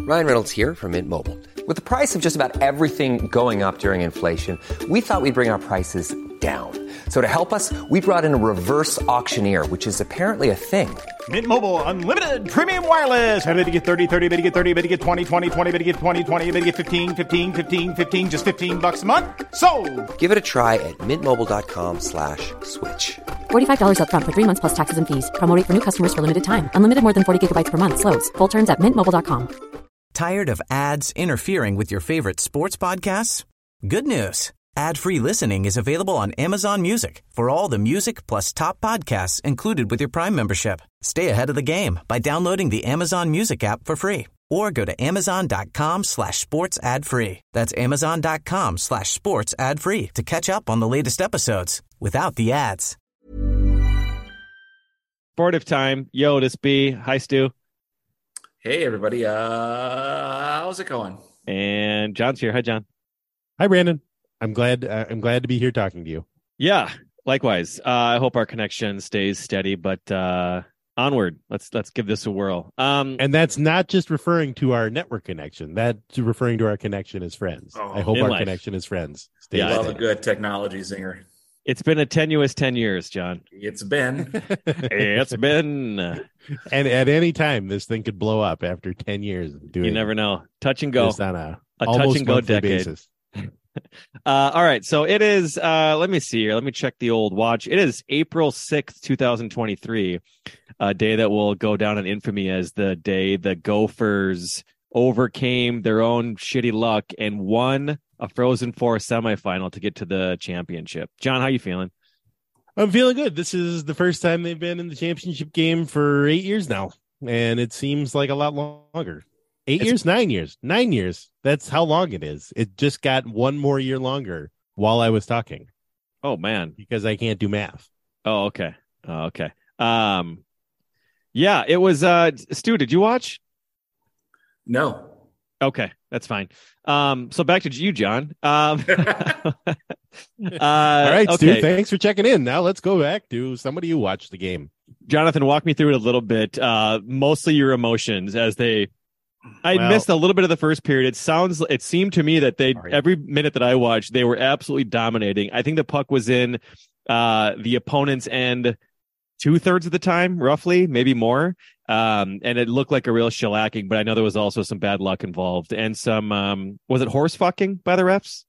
Ryan Reynolds here from Mint Mobile. With the price of just about everything going up during inflation, we thought we'd bring our prices down. So to help us, we brought in a reverse auctioneer, which is apparently a thing. Mint Mobile Unlimited Premium Wireless. How to get 30, 30, bit to get 30, bit to get 20, 20, 20, bit to get 20, 20, bit to get 15, 15, 15, 15, just $15 a month? Sold! Give it a try at mintmobile.com/switch. $45 up front for 3 months plus taxes and fees. Promo rate for new customers for limited time. Unlimited more than 40 gigabytes per month. Slows full terms at mintmobile.com. Tired of ads interfering with your favorite sports podcasts? Good news. Ad-free listening is available on Amazon Music for all the music plus top podcasts included with your Prime membership. Stay ahead of the game by downloading the Amazon Music app for free or go to amazon.com/sports ad free. That's amazon.com/sports ad free to catch up on the latest episodes without the ads. Sportive time. Yo, this B. Hi, Stu. Hey, everybody. How's it going? And John's here. Hi, John. Hi, Brandon. I'm glad to be here talking to you. Yeah, likewise. I hope our connection stays steady, but onward. Let's give this a whirl. And that's not just referring to our network connection. That's referring to our connection as friends. I hope our connection as friends stays I love steady. a good technology zinger. It's been a tenuous 10 years, John. It's been. It's been. And at any time, this thing could blow up after 10 years of doing. You never know. Touch and go. On a touch and go decade. Basis. All right. So it is, let me see here. Let me check the old watch. It is April 6th, 2023, a day that will go down in infamy as the day the Gophers overcame their own shitty luck and won a Frozen Four semifinal to get to the championship. John, how you feeling? I'm feeling good. This is the first time they've been in the championship game for 8 years now, and it seems like a lot longer. 8 years, 9 years, 9 years. That's how long it is. It just got one more year longer while I was talking. Oh, man. Because I can't do math. Oh, okay. Okay. Yeah, it was, Stu, did you watch? No. Okay, that's fine. So back to you, John. All right, okay. Stu, thanks for checking in. Now let's go back to somebody who watched the game. Jonathan, walk me through it a little bit. Mostly your emotions as I missed a little bit of the first period. It seemed to me that every minute that I watched, they were absolutely dominating. I think the puck was in the opponent's end 2/3 of the time, roughly, maybe more. And it looked like a real shellacking, but I know there was also some bad luck involved and some, was it horse fucking by the refs?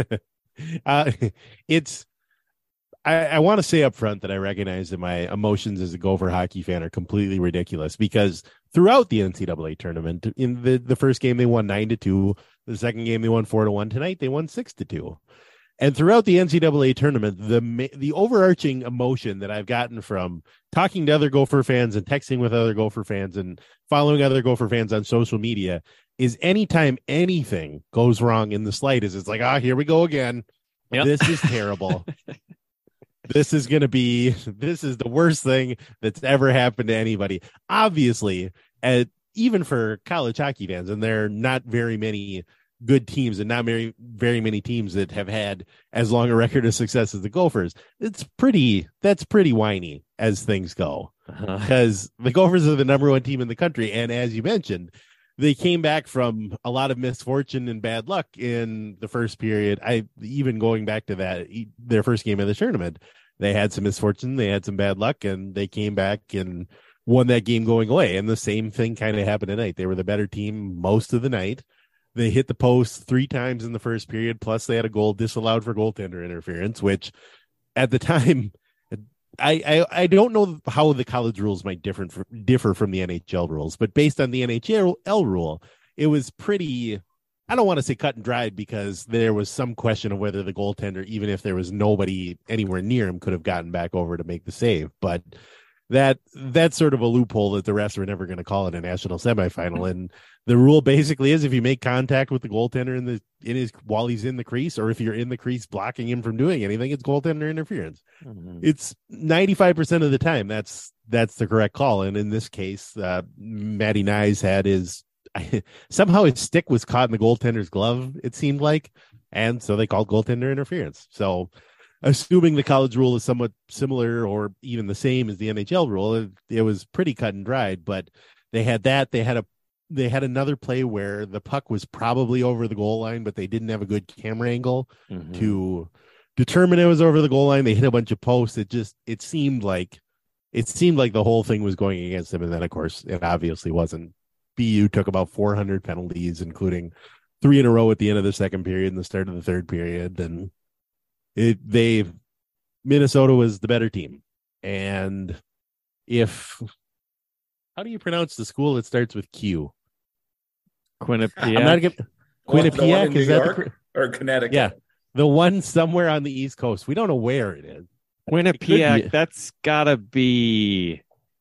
I want to say up front that I recognize that my emotions as a Gopher hockey fan are completely ridiculous because throughout the NCAA tournament, in the first game, they won 9-2. The second game, they won 4-1. Tonight, they won 6-2. And throughout the NCAA tournament, the overarching emotion that I've gotten from talking to other Gopher fans and texting with other Gopher fans and following other Gopher fans on social media is anytime anything goes wrong in the slightest, it's like, here we go again. Yep. This is terrible. This is the worst thing that's ever happened to anybody. Obviously, even for college hockey fans, and there are not very many good teams and not very, very many teams that have had as long a record of success as the Gophers. That's pretty whiny as things go because the Gophers are the number one team in the country. And as you mentioned, they came back from a lot of misfortune and bad luck in the first period. Even going back to that, their first game of the tournament, they had some misfortune, they had some bad luck, and they came back and won that game going away. And the same thing kind of happened tonight. They were the better team most of the night. They hit the post 3 times in the first period, plus they had a goal disallowed for goaltender interference, which at the time, I don't know how the college rules might differ from the NHL rules, but based on the NHL rule, it was pretty, I don't want to say cut and dried because there was some question of whether the goaltender, even if there was nobody anywhere near him, could have gotten back over to make the save. But that's sort of a loophole that the refs were never going to call in a national semifinal. And the rule basically is if you make contact with the goaltender while he's in the crease, or if you're in the crease blocking him from doing anything, it's goaltender interference. Mm-hmm. It's 95% of the time that's the correct call. And in this case, Matty Nyes had somehow his stick was caught in the goaltender's glove, it seemed like, and so they called goaltender interference. So assuming the college rule is somewhat similar or even the same as the NHL rule, it was pretty cut and dried, but they had that. They had they had another play where the puck was probably over the goal line, but they didn't have a good camera angle to determine it was over the goal line. They hit a bunch of posts. It seemed like the whole thing was going against them. And then of course it obviously wasn't. BU took about 400 penalties, including 3 in a row at the end of the second period and the start of the third period. And Minnesota was the better team. And how do you pronounce the school that starts with Q? Quinnipiac. Quinnipiac, is that York or Connecticut? Yeah, the one somewhere on the East Coast. We don't know where it is. Quinnipiac, that's gotta be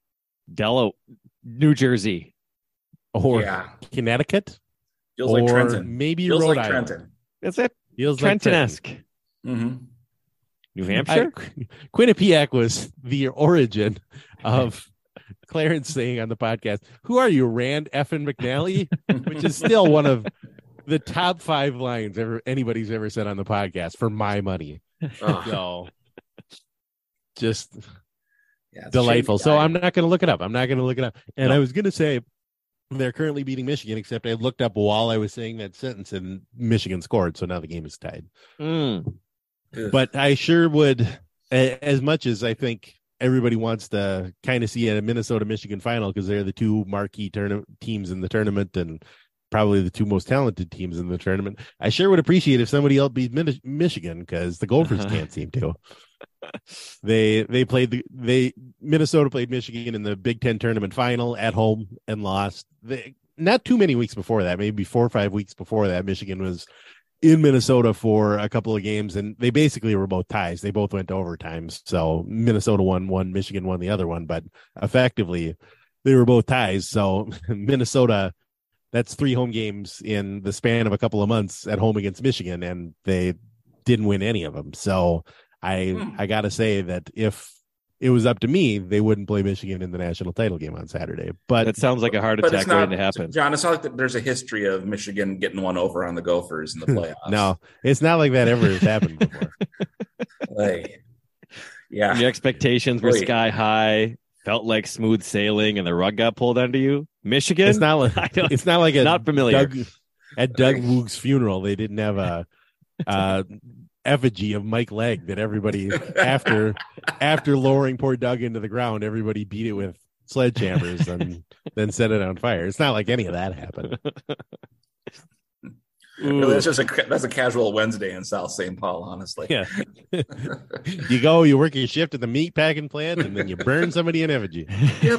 New Jersey. Or Connecticut. Feels like Trenton. Maybe Feels Rhode like Island. Trenton. Is it? Feels Trenton-esque. like Mm-hmm. New Hampshire? Quinnipiac was the origin of Clarence saying on the podcast, "Who are you, Rand effing McNally?" Which is still one of the top 5 lines anybody's ever said on the podcast for my money. So just delightful. So I'm not going to look it up. And I was going to say they're currently beating Michigan, except I looked up while I was saying that sentence and Michigan scored. So now the game is tied. But I sure would, as much as I think everybody wants to kind of see a Minnesota-Michigan final because they're the 2 marquee teams in the tournament and probably the 2 most talented teams in the tournament. I sure would appreciate if somebody else beat Michigan because the Gophers can't seem to. Minnesota played Michigan in the Big Ten tournament final at home and lost. Not too many weeks before that, maybe 4 or 5 weeks before that, Michigan was in Minnesota for a couple of games, and they basically were both ties. They both went to overtime. So Minnesota won one, Michigan won the other one, but effectively they were both ties. So Minnesota, that's 3 home games in the span of a couple of months at home against Michigan, and they didn't win any of them. So I got to say that if it was up to me, they wouldn't play Michigan in the national title game on Saturday. But that sounds like a heart attack waiting to happen. John, it's not like that there's a history of Michigan getting one over on the Gophers in the playoffs. No, it's not like that ever has happened before. Yeah. The expectations were sky high, felt like smooth sailing, and the rug got pulled under you. Michigan? It's not like not familiar. At Doug Woog's funeral, they didn't have a effigy of Mike Legg that everybody after lowering poor Doug into the ground, everybody beat it with sledgehammers and then set it on fire. It's not like any of that happened. Really, that's a casual Wednesday in South St. Paul, honestly. Yeah. You work your shift at the meat packing plant and then you burn somebody in effigy. Yep.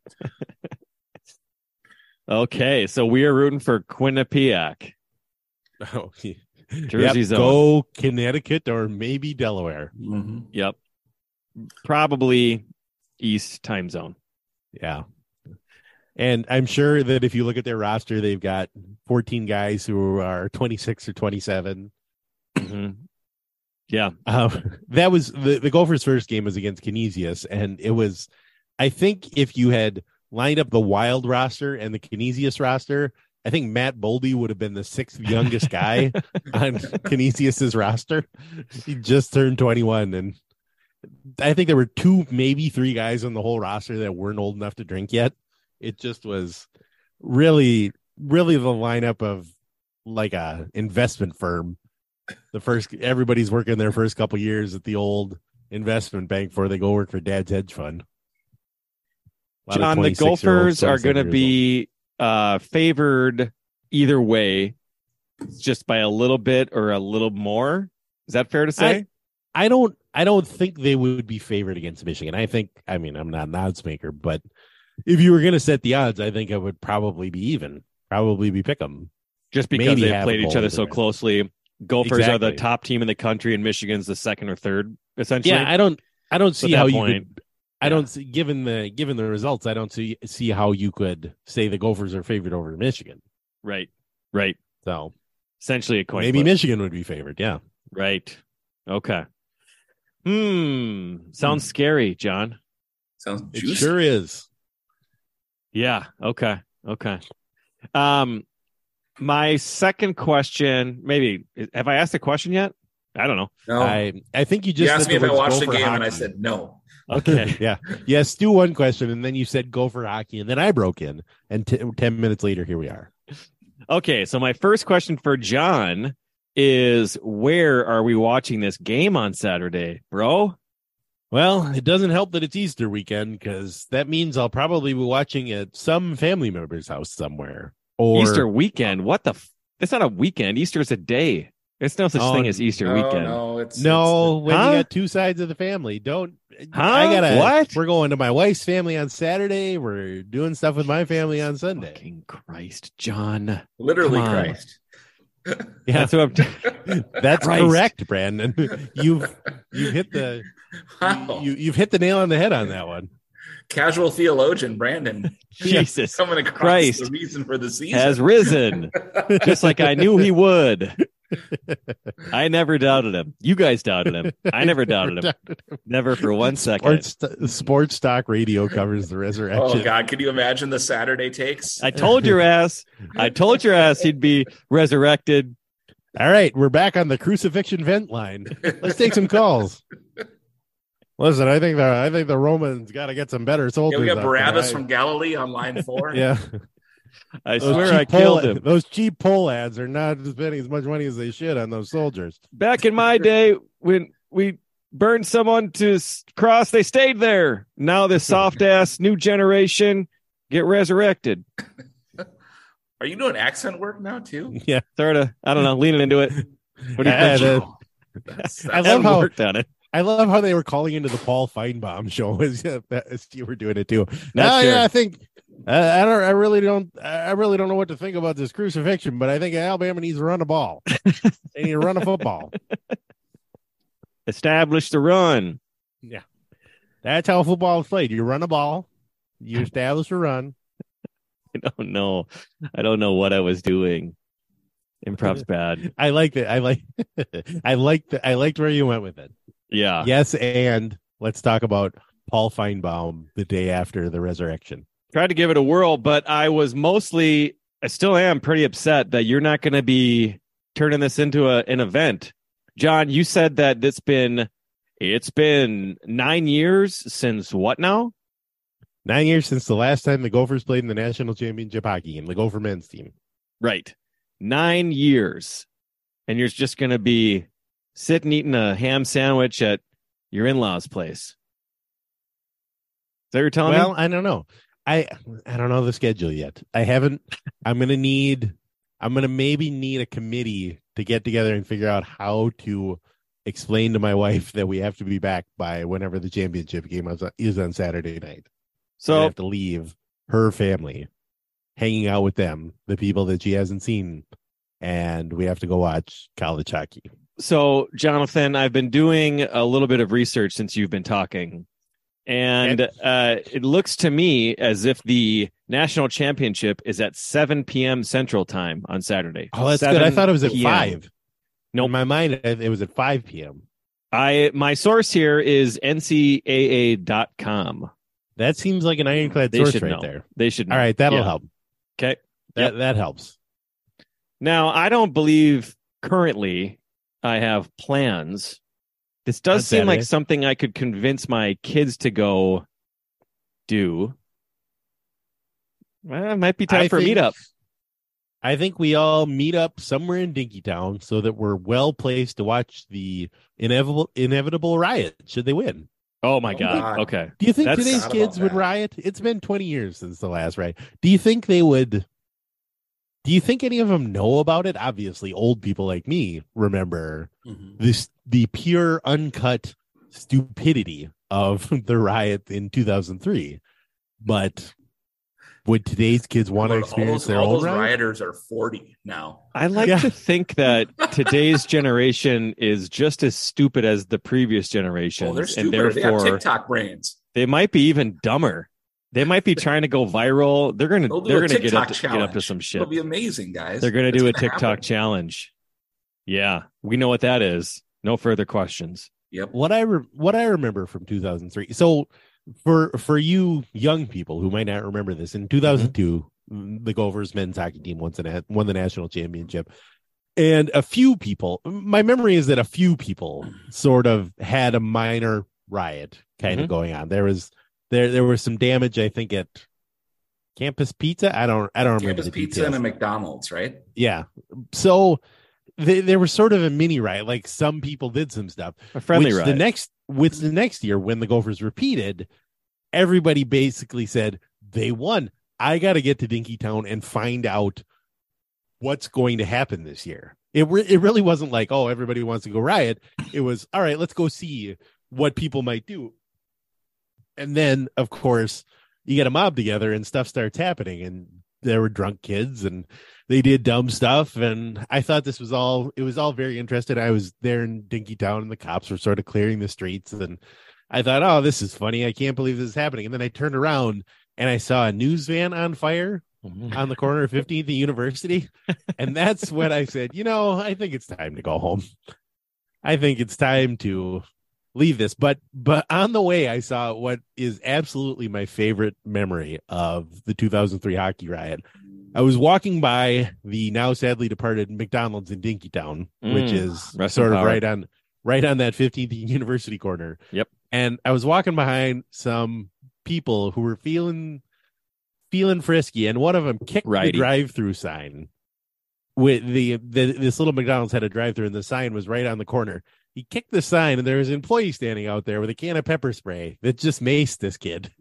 Okay, so we are rooting for Quinnipiac. Oh, yeah. Jersey zone. Go Connecticut or maybe Delaware. Mm-hmm. Yep. Probably East time zone. Yeah. And I'm sure that if you look at their roster, they've got 14 guys who are 26 or 27. Mm-hmm. Yeah. That was the Gophers' first game was against Canisius. And it was, I think if you had lined up the Wild roster and the Canisius roster, I think Matt Boldy would have been the 6th youngest guy on Canisius's roster. He just turned 21. And I think there were 2, maybe 3 guys on the whole roster that weren't old enough to drink yet. It just was really, really the lineup of like a investment firm. Everybody's working their first couple years at the old investment bank before they go work for Dad's hedge fund. John, the Gophers are going to be favored either way, just by a little bit or a little more. Is that fair to say? I don't think they would be favored against Michigan. I'm not an odds maker, but if you were going to set the odds, I think it would probably be even, probably be pick 'em. Just because they've played each other so closely. Gophers are the top team in the country, and Michigan's the second or third, essentially. Yeah, I don't see how you could. I don't see, given the results, I don't see how you could say the Gophers are favored over Michigan. Right. So essentially a coin maybe flip. Michigan would be favored. Yeah. Right. Okay. Sounds scary, John. Sounds juicy. It sure is. Yeah. Okay. My second question, maybe, have I asked a question yet? I don't know. No. I think you just asked me if I watched the game hockey. and I said no. Okay. Yeah. Yes, Stu, one question, and then you said Gopher hockey, and then I broke in, and 10 minutes later, here we are. Okay, so my first question for John is, where are we watching this game on Saturday, bro? Well, it doesn't help that it's Easter weekend, because that means I'll probably be watching at some family member's house somewhere. Or Easter weekend? What the? It's not a weekend. Easter is a day. There's no such thing as Easter weekend. No, when you got two sides of the family, don't. What? We're going to my wife's family on Saturday. We're doing stuff with my family on Sunday. Fucking Christ, John. Literally Come on. Christ. Yeah, That's what I'm that's Christ. correct, Brandon. You've hit the Wow. you've hit the nail on the head on that one. Casual theologian Brandon Jesus coming across Christ the reason for the season. has risen, just like I knew he would. I never doubted him. You guys doubted him. I never doubted him. Never for 1 second. Sports Talk Radio covers the resurrection. Oh God, can you imagine the Saturday takes? I told your ass. I told your ass he'd be resurrected. All right, we're back on the crucifixion vent line. Let's take some calls. Listen, I think the Romans got to get some better soldiers. Yeah, we got out Barabbas there. from Galilee on line 4. Yeah, I Those swear cheap I killed him. Those cheap poll ads are not spending as much money as they should on those soldiers. Back in my day, when we burned someone to cross, they stayed there. Now this soft ass new generation get resurrected. Are you doing accent work now too? Yeah, Sort of. I don't know. Leaning into it. What do you think? I love haven't how worked on it. I love how they were calling into the Paul Feinbaum show as you were doing it too. Not sure. Yeah, I think I really don't know what to think about this crucifixion, but I think Alabama needs to run a ball. They need to run a football. Establish the run. Yeah, that's how football is played. You run a ball, you establish a run. I don't know. I don't know what I was doing. Improv's bad. I liked it. I liked where you went with it. Yeah. Yes, and let's talk about Paul Feinbaum the day after the resurrection. Tried to give it a whirl, but I still am pretty upset that you're not going to be turning this into an event. John, you said that it's been 9 years since what now? 9 years since the last time the Gophers played in the national championship hockey game, the Gopher men's team. Right. 9 years. And you're just going to be sitting eating a ham sandwich at your in-laws' place. Is that what you're telling me? Well, I don't know. I don't know the schedule yet. I haven't. I'm going to maybe need a committee to get together and figure out how to explain to my wife that we have to be back by whenever the championship game is on Saturday night. So I have to leave her family hanging out with them, the people that she hasn't seen, and we have to go watch college hockey. So, Jonathan, I've been doing a little bit of research since you've been talking, and it looks to me as if the national championship is at 7 p.m. Central Time on Saturday. Oh, that's good. I thought it was at 5. No, in my mind, it was at 5 p.m. My source here is ncaa.com. That seems like an ironclad source right there. They should know. All right, that'll help. Okay. That helps. Now, I don't believe currently I have plans. This does seem like something I could convince my kids to go do. Well, it might be time for a meetup. I think we all meet up somewhere in Dinkytown so that we're well placed to watch the inevitable riot should they win. Oh my God. Okay. Do you think today's kids would riot? It's been 20 years since the last riot. Do you think they would? Do you think any of them know about it? Obviously, old people like me remember the pure, uncut stupidity of the riot in 2003. But would today's kids want to experience their own riot? Rioters are 40 now. I like to think that today's generation is just as stupid as the previous generation. Oh, they're stupid. And therefore, they have TikTok brains. They might be even dumber. They might be trying to go viral. They're gonna get up to some shit. It'll be amazing, guys. They're gonna do a TikTok challenge. Yeah, we know what that is. No further questions. Yep. What I remember from 2003. So for you young people who might not remember this, in 2002, the Gophers men's hockey team won the national championship. And a few people, my memory is that a few people sort of had a minor riot kind of going on. There was some damage, I think, at Campus Pizza. I don't remember Campus the Pizza details. and a McDonald's, right? Yeah. So there was sort of a mini riot. Like some people did some stuff. A friendly riot. The next year, when the Gophers repeated, everybody basically said they won. I got to get to Dinkytown and find out what's going to happen this year. It really wasn't like, oh, everybody wants to go riot. It was, all right, let's go see what people might do. And then, of course, you get a mob together and stuff starts happening. And there were drunk kids and they did dumb stuff. And I thought it was all very interesting. I was there in Dinkytown and the cops were sort of clearing the streets. And I thought, oh, this is funny. I can't believe this is happening. And then I turned around and I saw a news van on fire on the corner of 15th and University. And that's when I said, I think it's time to go home. I think it's time to leave this. But on the way, I saw what is absolutely my favorite memory of the 2003 hockey riot. I was walking by the now sadly departed McDonald's in Dinkytown, which is sort of right on that 15th and University corner. Yep. And I was walking behind some people who were feeling frisky, and one of them kicked the drive-through sign. With this little McDonald's had a drive-through, and the sign was right on the corner. He kicked the sign, and there was an employee standing out there with a can of pepper spray that just maced this kid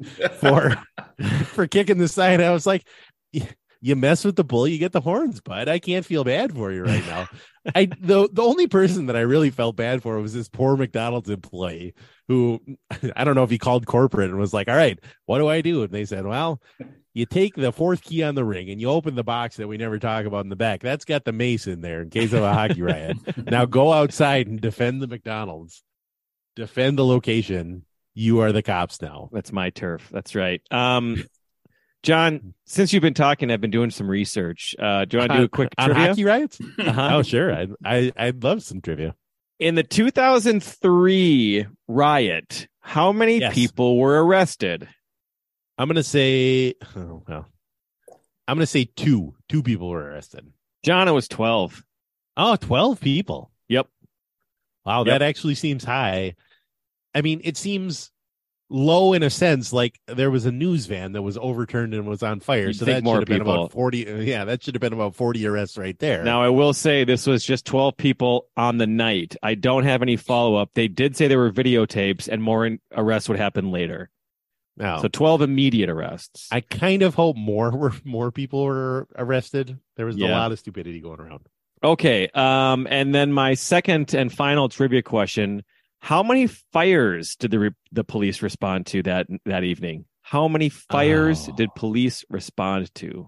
for kicking the sign. I was like, you mess with the bull, you get the horns, bud. I can't feel bad for you right now. The only person that I really felt bad for was this poor McDonald's employee who, I don't know if he called corporate and was like, all right, what do I do? And they said, well, you take the fourth key on the ring and you open the box that we never talk about in the back. That's got the mace in there in case of a hockey riot. Now go outside and defend the McDonald's. Defend the location. You are the cops now. That's my turf. That's right. John, since you've been talking, I've been doing some research. Do you want to do a quick on trivia? hockey riots? Oh, sure. I'd love some trivia. In the 2003 riot, how many people were arrested? I'm going to say, two. Two people were arrested. John, it was 12. Oh, 12 people. Yep. Wow, that actually seems high. I mean, it seems low in a sense, like there was a news van that was overturned and was on fire. So that should have been about 40. Yeah, that should have been about 40 arrests right there. Now, I will say this was just 12 people on the night. I don't have any follow-up. They did say there were videotapes and more arrests would happen later. Now, so 12 immediate arrests. I kind of hope more people were arrested. There was a lot of stupidity going around. Okay. And then my second and final trivia question. How many fires did the police respond to that evening? How many fires did police respond to?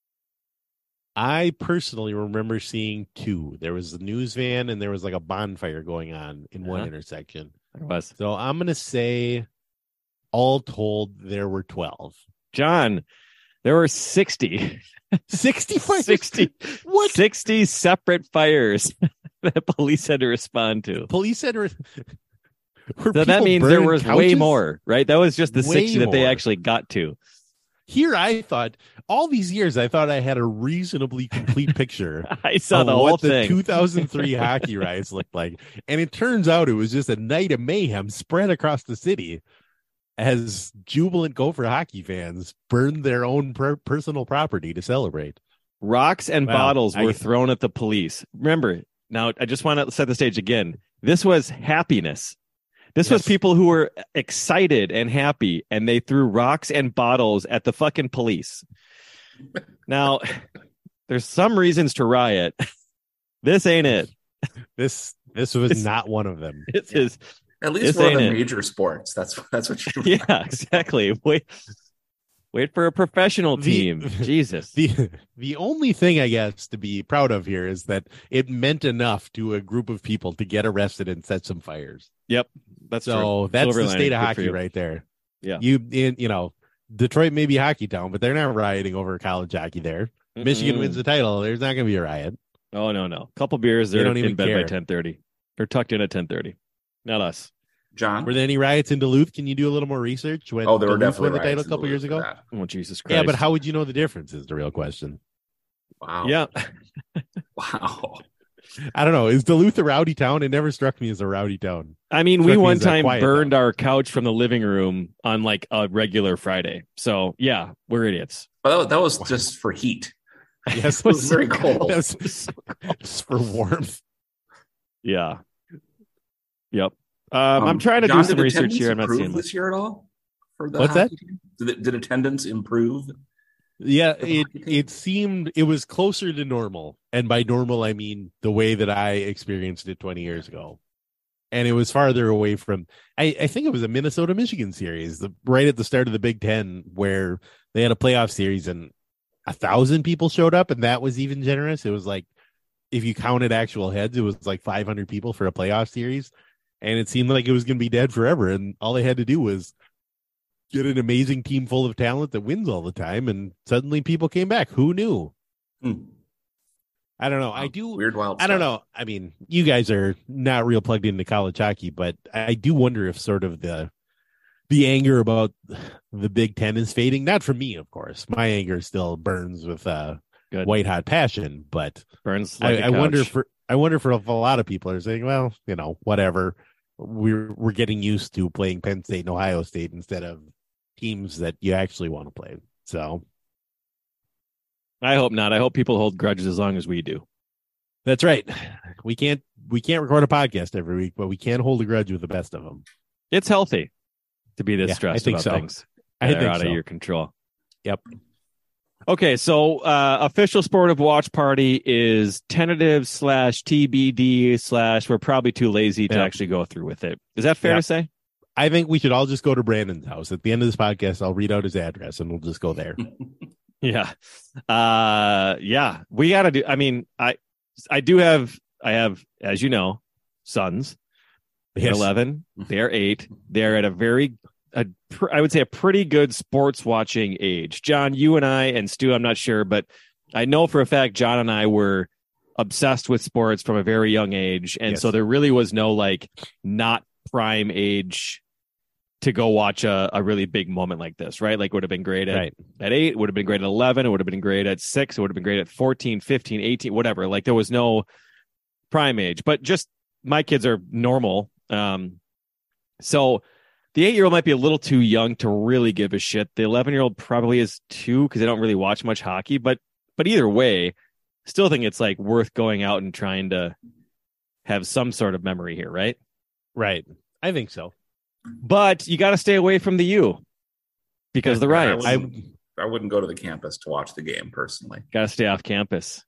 I personally remember seeing two. There was a news van and there was like a bonfire going on in one intersection. There was. So I'm going to say all told there were 12. John, there were 60. 60 fires? 60. What? 60 separate fires that police had to respond to. Police had to... So that means there was way more, right? That was just the 60 that they actually got to. Here, I thought, all these years, I thought I had a reasonably complete picture. I saw the whole what thing. The 2003 hockey riots looked like. And it turns out it was just a night of mayhem spread across the city as jubilant Gopher hockey fans burned their own personal property to celebrate. Rocks and bottles were thrown at the police. Remember, now I just want to set the stage again. This was happiness. This was people who were excited and happy, and they threw rocks and bottles at the fucking police. Now, there's some reasons to riot. This ain't it. This was not one of them. This is at least one of the major sports. That's what you. Yeah, exactly. Wait for a professional team. Jesus. The only thing I guess to be proud of here is that it meant enough to a group of people to get arrested and set some fires. Yep. That's so true. That's the state of hockey right there. Yeah. Detroit may be hockey town, but they're not rioting over college hockey there. Michigan wins the title. There's not going to be a riot. Oh, no. Couple beers. They're in bed by 10:30. They're tucked in at 10:30. Not us. John, were there any riots in Duluth? Can you do a little more research? When there were Duluth definitely won the title a couple years ago. Oh, Jesus Christ! Yeah, but how would you know the difference? Is the real question. Wow. Yeah. Wow. I don't know. Is Duluth a rowdy town? It never struck me as a rowdy town. I mean, we Struck me one as that time quiet, burned though. our couch from the living room on like a regular Friday. So yeah, we're idiots. Oh, that was just for heat. Yes, It was very cold. That was just for warmth. Yeah. Yep. I'm trying to John, do some did research attendance here. I'm not improve seeing this year at all for the What's that? hockey team? Did attendance improve? Yeah, For the hockey team? it seemed it was closer to normal, and by normal I mean the way that I experienced it 20 years ago, and it was farther away from. I think it was a Minnesota Michigan series, right at the start of the Big Ten, where they had a playoff series and 1,000 people showed up, and that was even generous. It was like, if you counted actual heads, it was like 500 people for a playoff series, and it seemed like it was going to be dead forever. And all they had to do was get an amazing team full of talent that wins all the time, and suddenly people came back. Who knew? I don't know. Weird, wild I don't stuff. know. I mean, you guys are not real plugged into college hockey, but I do wonder if sort of the anger about the Big Ten is fading. Not from me, of course. My anger still burns with Good. white hot passion, but Burns like I wonder if a lot of people are saying, well, whatever. We're getting used to playing Penn State and Ohio State instead of teams that you actually want to play. So I hope not. I hope people hold grudges as long as we do. that's right. We can't record a podcast every week, but we can hold a grudge with the best of them. It's healthy to be this Yeah, stressed I think about so. things I that are think out so. of your control. Yep. Okay, so official sport of watch party is tentative / TBD / we're probably too lazy to Yep. actually go through with it. Is that fair Yep. to say? I think we should all just go to Brandon's house. At the end of this podcast, I'll read out his address and we'll just go there. Yeah. Yeah. We got to do. I mean, I have, as you know, sons. They're Yes. 11. They're 8. They're at I would say a pretty good sports watching age. John, you and I and Stu, I'm not sure, but I know for a fact John and I were obsessed with sports from a very young age. And Yes. so there really was no like not prime age to go watch a really big moment like this, right? Like it would have been great at 8, would have been great at 11, it would have been great at 6, it would have been great at 14, 15, 18, whatever. Like there was no prime age, but just my kids are normal. So the 8-year-old might be a little too young to really give a shit. The 11-year-old probably is too, because they don't really watch much hockey, but either way, still think it's like worth going out and trying to have some sort of memory here, right? Right. I think so. But you got to stay away from the U because of the riots. I wouldn't go to the campus to watch the game personally. Got to stay off campus.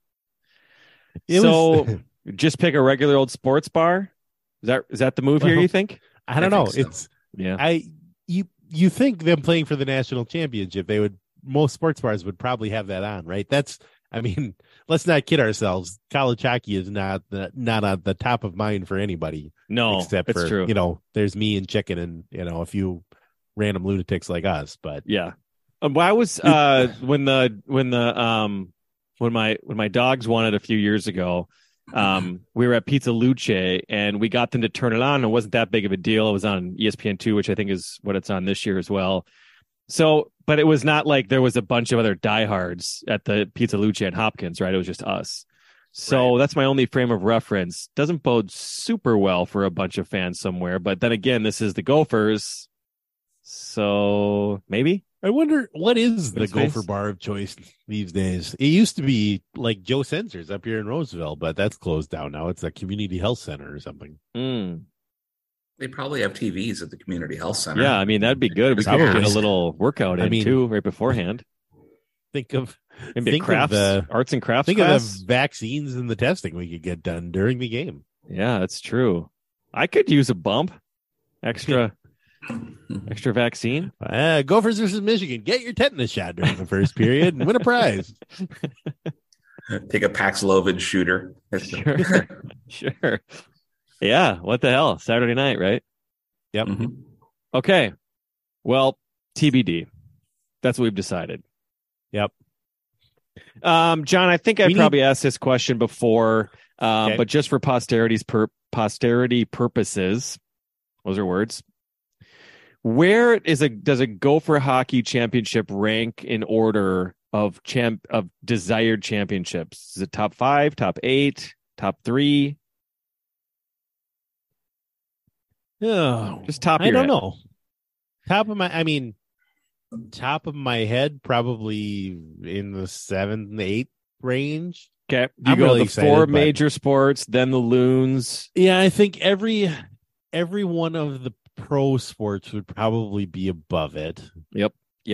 It so was- just pick a regular old sports bar. Is that the move here, you think? I don't know. think so. Yeah. You think them playing for the national championship, most sports bars would probably have that on, right? I mean, let's not kid ourselves. College hockey is not on the top of mind for anybody. No, except it's for, true. There's me and Chicken and, a few random lunatics like us, but Yeah. Why was when my dogs won it a few years ago, we were at Pizza Luce and we got them to turn it on. It wasn't that big of a deal. It was on ESPN2, which I think is what it's on this year as well. So, but it was not like there was a bunch of other diehards at the Pizza Luce and Hopkins, right? It was just us. So that's my only frame of reference. Doesn't bode super well for a bunch of fans somewhere. But then again, this is the Gophers. So maybe. I wonder what is the Good space. Gopher bar of choice these days. It used to be like Joe Sensor's up here in Roseville, but that's closed down now. It's a community health center or something. They probably have TVs at the community health center. Yeah, I mean, that'd be good. We could Probably. get a little workout in too right beforehand. Think of Maybe think a crafts, of the arts and crafts think class. of the vaccines and the testing we could get done during the game. Yeah, that's true. I could use a bump. Extra vaccine. Gophers versus Michigan. Get your tetanus shot during the first period and win a prize. Take a Paxlovid shooter. Sure. Yeah, what the hell? Saturday night, right? Yep. Mhm. Okay. Well, TBD. That's what we've decided. Yep. John, I think I probably asked this question before, Okay. but just for posterity purposes, those are words. Where does a Gopher hockey championship rank in order of desired championships? Is it top 5, top 8, top 3? Oh, just top. I don't know. Top of my head, probably in the 7th, 8th range. Okay, I'm go really the excited, four but- major sports, then the loons. Yeah, I think every one of the pro sports would probably be above it. Yep.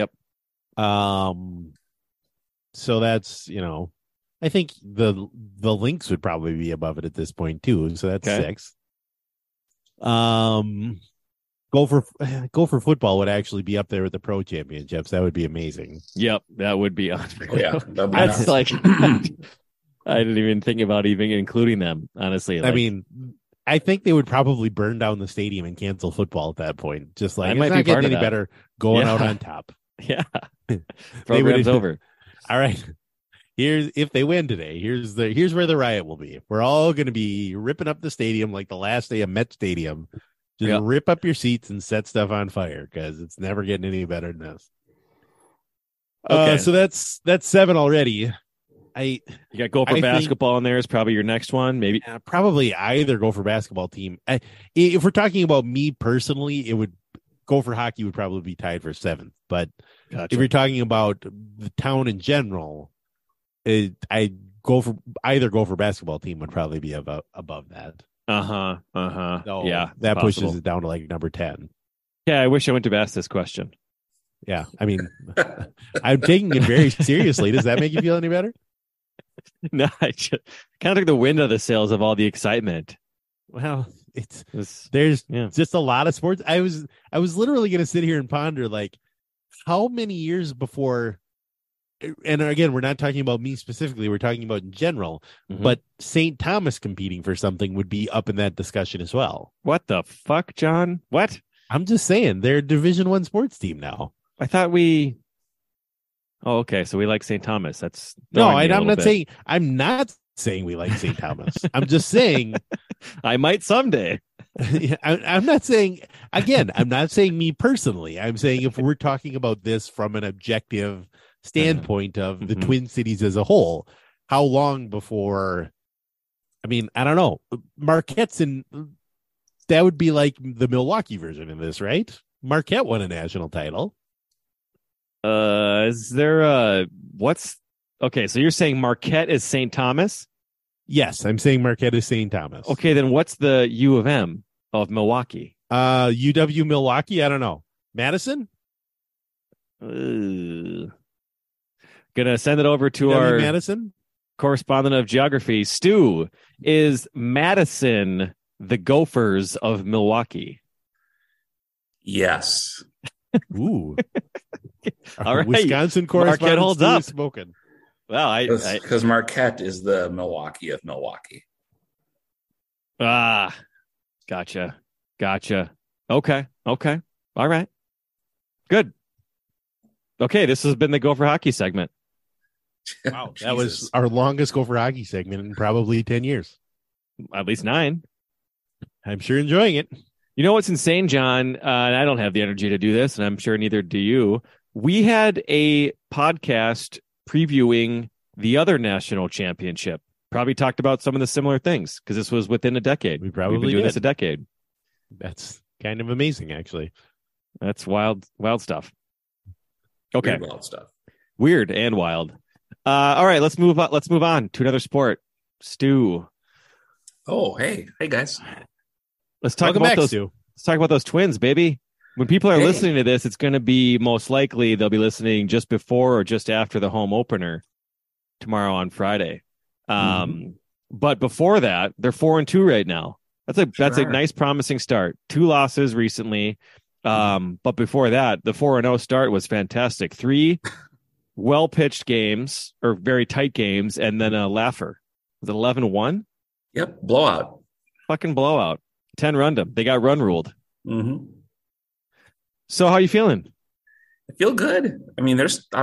So that's, I think the Lynx would probably be above it at this point too. So that's Okay. 6. Gopher football would actually be up there with the pro championships. That would be amazing. Yep, that would be unreal. Oh, yeah, that'd be That's nice. like I didn't even think about even including them. Honestly, I mean, I think they would probably burn down the stadium and cancel football at that point. Just like I it's might not be part getting of any that. better going Yeah. out on top. yeah, They program's would- over. All right. If they win today, here's where the riot will be. We're all going to be ripping up the stadium like the last day of Met Stadium. Just Yep. rip up your seats and set stuff on fire because it's never getting any better than this. Okay. So that's 7 already. You got Gopher I think- basketball in there is probably your next one. Maybe Probably either go for basketball team. If we're talking about me personally, it would go for hockey would probably be tied for 7th. But Gotcha. if you're talking about the town in general, I go for basketball team would probably be above that. So yeah, that possible. pushes it down to like number 10. Yeah, I wish I went to ask this question. Yeah, I mean, I'm taking it very seriously. Does that make you feel any better? No, I just kind of took the wind out of the sails of all the excitement. Well, It's- there's yeah. just a lot of sports. I was literally going to sit here and ponder like how many years before. And again, we're not talking about me specifically. We're talking about in general. Mhm. But St. Thomas competing for something would be up in that discussion as well. What the fuck, John? What? I'm just saying they're a Division I sports team now. I thought we. Oh, okay. So we like St. Thomas. That's No, throwing me a I'm little not bit. saying. I'm not saying we like St. Thomas. I'm just saying. I might someday. I'm not saying. Again, I'm not saying me personally. I'm saying if we're talking about this from an objective standpoint of the Mhm. Twin Cities as a whole, how long before? I mean, I don't know. Marquette's in. That would be like the Milwaukee version of this, right? Marquette won a national title. Is there what's okay? So you're saying Marquette is St. Thomas? Yes, I'm saying Marquette is St. Thomas. Okay, then what's the U of M of Milwaukee? UW Milwaukee. I don't know. Madison. Gonna send it over to UW our Madison. correspondent of geography, Stu. Is Madison the Gophers of Milwaukee? Yes. Ooh. All right. Wisconsin Marquette correspondent holds Stu up. is smoking. Well, I Because Marquette is the Milwaukee of Milwaukee. Gotcha. Okay. All right. Good. Okay, this has been the Gopher Hockey segment. Wow, that was Jesus. our longest Gopher Hockey segment in probably 10 years. At least 9. I'm sure enjoying it. You know what's insane, John? And I don't have the energy to do this, and I'm sure neither do you. We had a podcast previewing the other national championship. Probably talked about some of the similar things because this was within a decade. We probably We've been doing did. this a decade. That's kind of amazing, actually. That's wild stuff. Okay, Weird wild stuff. weird and wild. All right, let's move on. Let's move on to another sport. Stu, Oh, hey guys. let's talk Welcome about back, those. Stu. Let's talk about those Twins, baby. When people are Hey. listening to this, it's going to be most likely they'll be listening just before or just after the home opener tomorrow on Friday. But before that, they're 4-2 right now. That's a Sure. nice, promising start. 2 losses recently, but before that, the 4-0 start was fantastic. 3 well pitched games or very tight games, and then a laugher. Was it 11-1? Yep. Blowout. Fucking blowout. 10 run them. They got run ruled. Mm-hmm. So how you feeling? I feel good. I mean,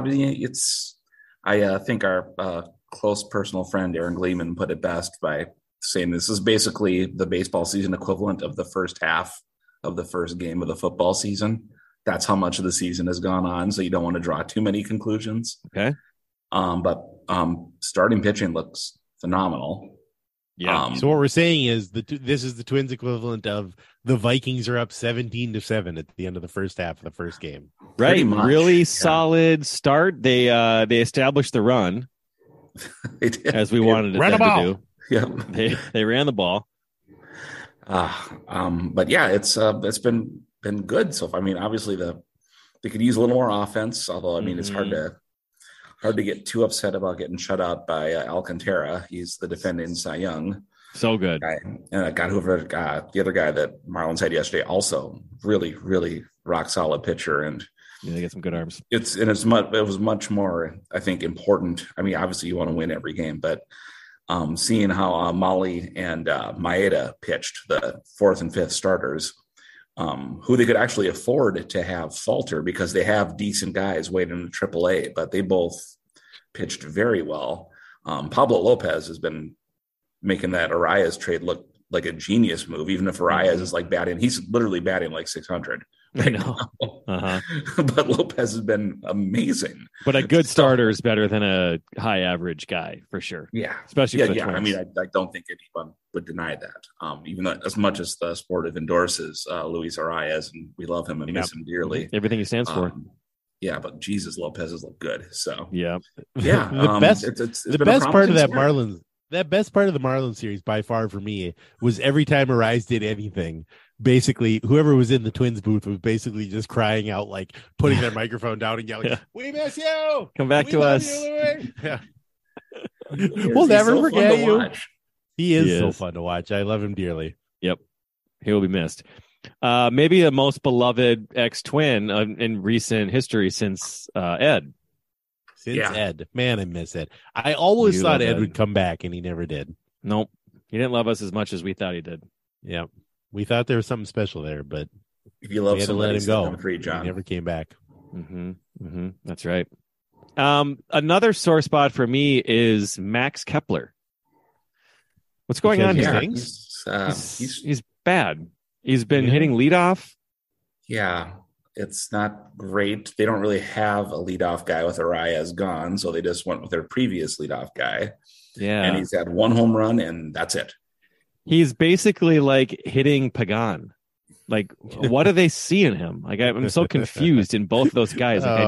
I think our close personal friend Aaron Gleeman put it best by saying this is basically the baseball season equivalent of the first half of the first game of the football season. That's how much of the season has gone on. So you don't want to draw too many conclusions. Okay. But starting pitching looks phenomenal. Yeah. So what we're saying is this is the Twins equivalent of the Vikings are up 17-7 at the end of the first half of the first game. Right. Really solid start. They established the run as we wanted them to do. Yeah. They ran the ball. But yeah, it's been good. So I mean, obviously they could use a little more offense, although I mean it's hard to get too upset about getting shut out by Alcantara. He's the defending Cy Young. So good. Guy. And the other guy that Marlins had yesterday, also really, really rock solid pitcher. And they get some good arms. It was much more, I think, important. I mean, obviously you want to win every game, but seeing how Molly and Maeda pitched, the fourth and fifth starters, who they could actually afford to have falter because they have decent guys waiting in AAA, but they both pitched very well. Pablo Lopez has been making that Arias trade look like a genius move, even if Arias is like batting. He's literally batting like 600. I know. But Lopez has been amazing. But a good starter is better than a high average guy for sure. Yeah. Especially for the Twins. I mean, I don't think anyone would deny that. Even though, as much as the Sportive endorses Luis Arias, and we love him and miss him dearly. Everything he stands for. Yeah, but Jesus, Lopez has looked good. So yeah. The best part of that Marlins. That best part of the Marlins series by far for me was every time Arias did anything, basically whoever was in the Twins booth was basically just crying out, like putting their microphone down and yelling, "We miss you! Come back to us!" Yeah. We'll never forget you. He is so fun to watch. I love him dearly. Yep, he will be missed. Maybe the most beloved ex-Twin in recent history since Ed. Ed, man, I miss Ed. I always thought Ed would come back, and he never did. Nope, he didn't love us as much as we thought he did. Yeah, we thought there was something special there, but if you love somebody, let him go. Free, John. He never came back. That's right. Another sore spot for me is Max Kepler. What's going on here? He's bad. He's been hitting leadoff. Yeah. It's not great. They don't really have a leadoff guy with Arias gone, so they just went with their previous leadoff guy. Yeah. And he's had one home run, and that's it. He's basically like hitting Pagan. Like, what do they see in him? Like, I'm so confused in both those guys. Like,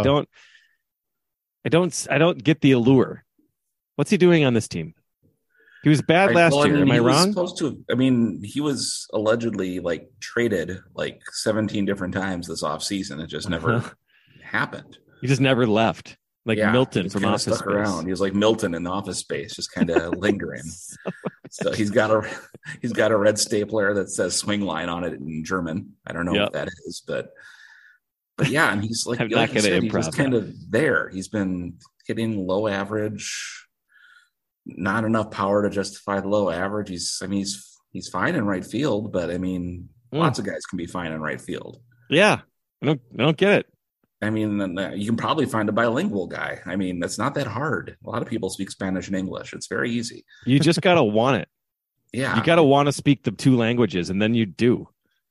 I don't get the allure. What's he doing on this team? He was bad last year. Am I wrong? He was allegedly like traded like 17 different times this offseason. It just never happened. He just never left. Like Milton from Office Space. Around. He was like Milton in the Office Space, just kind of lingering. So he's got a red stapler that says swing line on it in German. I don't know what that is, but yeah, and he's like, he's just kind of there. He's been hitting low average. Not enough power to justify the low average. He's fine in right field, but I mean, lots of guys can be fine in right field. Yeah, I don't get it. I mean, you can probably find a bilingual guy. I mean, that's not that hard. A lot of people speak Spanish and English. It's very easy. You just gotta want it. Yeah, you gotta want to speak the two languages, and then you do.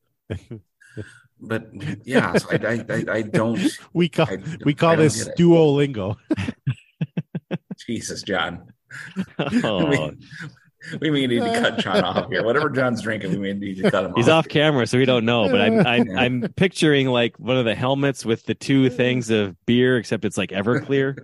But yeah, so I don't. We call this Duolingo. Jesus, John. Oh. We may need to cut John off here. Whatever John's drinking, we may need to cut him off. He's off camera, so we don't know. But I'm picturing like one of the helmets with the two things of beer, except it's like Everclear.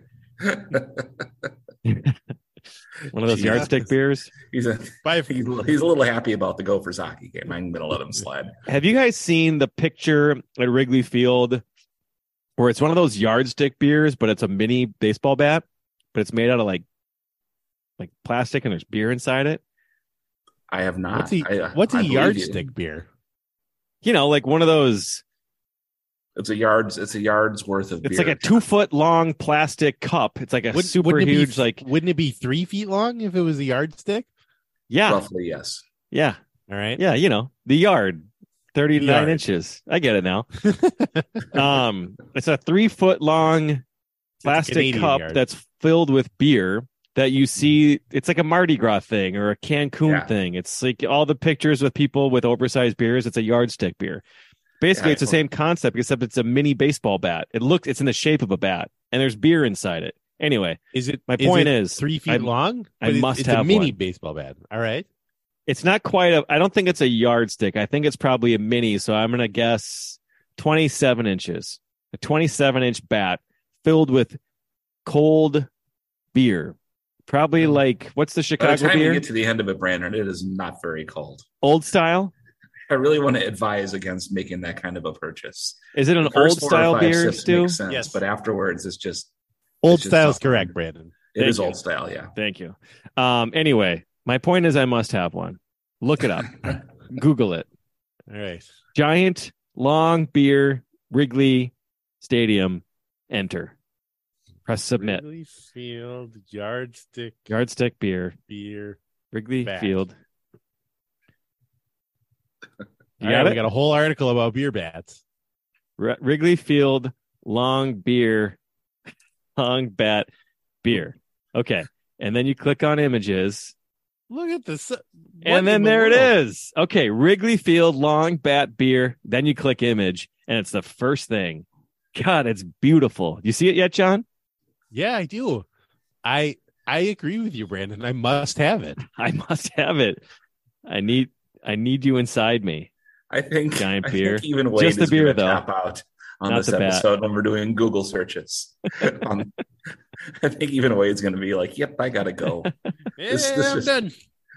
One of those yardstick beers. He's a little happy about the Gophers hockey game. I'm going to let him slide. Have you guys seen the picture at Wrigley Field where it's one of those yardstick beers, but it's a mini baseball bat, but it's made out of like plastic and there's beer inside it? I have not. What's a yardstick beer? You know, like one of those. It's a yard's worth of beer. It's like a 2-foot long plastic cup. It's like a super huge, wouldn't it be 3 feet long if it was a yardstick? Yeah. Roughly, yes. Yeah. All right. Yeah, you know, the yard. 39 inches. I get it now. It's a 3-foot long plastic cup that's filled with beer that you see. It's like a Mardi Gras thing or a Cancun thing. It's like all the pictures with people with oversized beers. It's a yardstick beer. Basically, it's the same concept, except it's a mini baseball bat. It's in the shape of a bat, and there's beer inside it. Anyway, my point is 3 feet long? I must it's have a mini one. baseball bat. All right. It's not quite I don't think it's a yardstick. I think it's probably a mini. So I'm going to guess 27 inches. A 27-inch bat filled with cold beer. Probably like, what's the Chicago By the time beer? you get to the end of it, Brandon, it is not very cold. Old style? I really want to advise against making that kind of a purchase. Is it an old style beer, Stu? Makes sense, Yes. But afterwards, it's just Old it's just style is tough. correct, Brandon. It is Thank you. old style, yeah. Thank you. Anyway, my point is I must have one. Look it up. Google it. All right. Giant, long beer, Wrigley Stadium, enter. Press submit. Wrigley Field yardstick Yardstick beer, beer. Wrigley Bat. Field. You All got right, it? we got a whole article about beer bats. Wrigley Field, long beer, long bat, beer. Okay. And then you click on images. Look at this. And then there it is. Okay. Wrigley Field, long bat, beer. Then you click image, and it's the first thing. God, it's beautiful. You see it yet, John? Yeah, I do. I agree with you, Brandon. I must have it. I must have it. I need you inside me. I think Giant I beer. think even Wade Just the is beer, going to though. tap out on Not this the bat. episode when we're doing Google searches. I think even Wade's going to be like, "Yep, I got to go." This I'm is- done.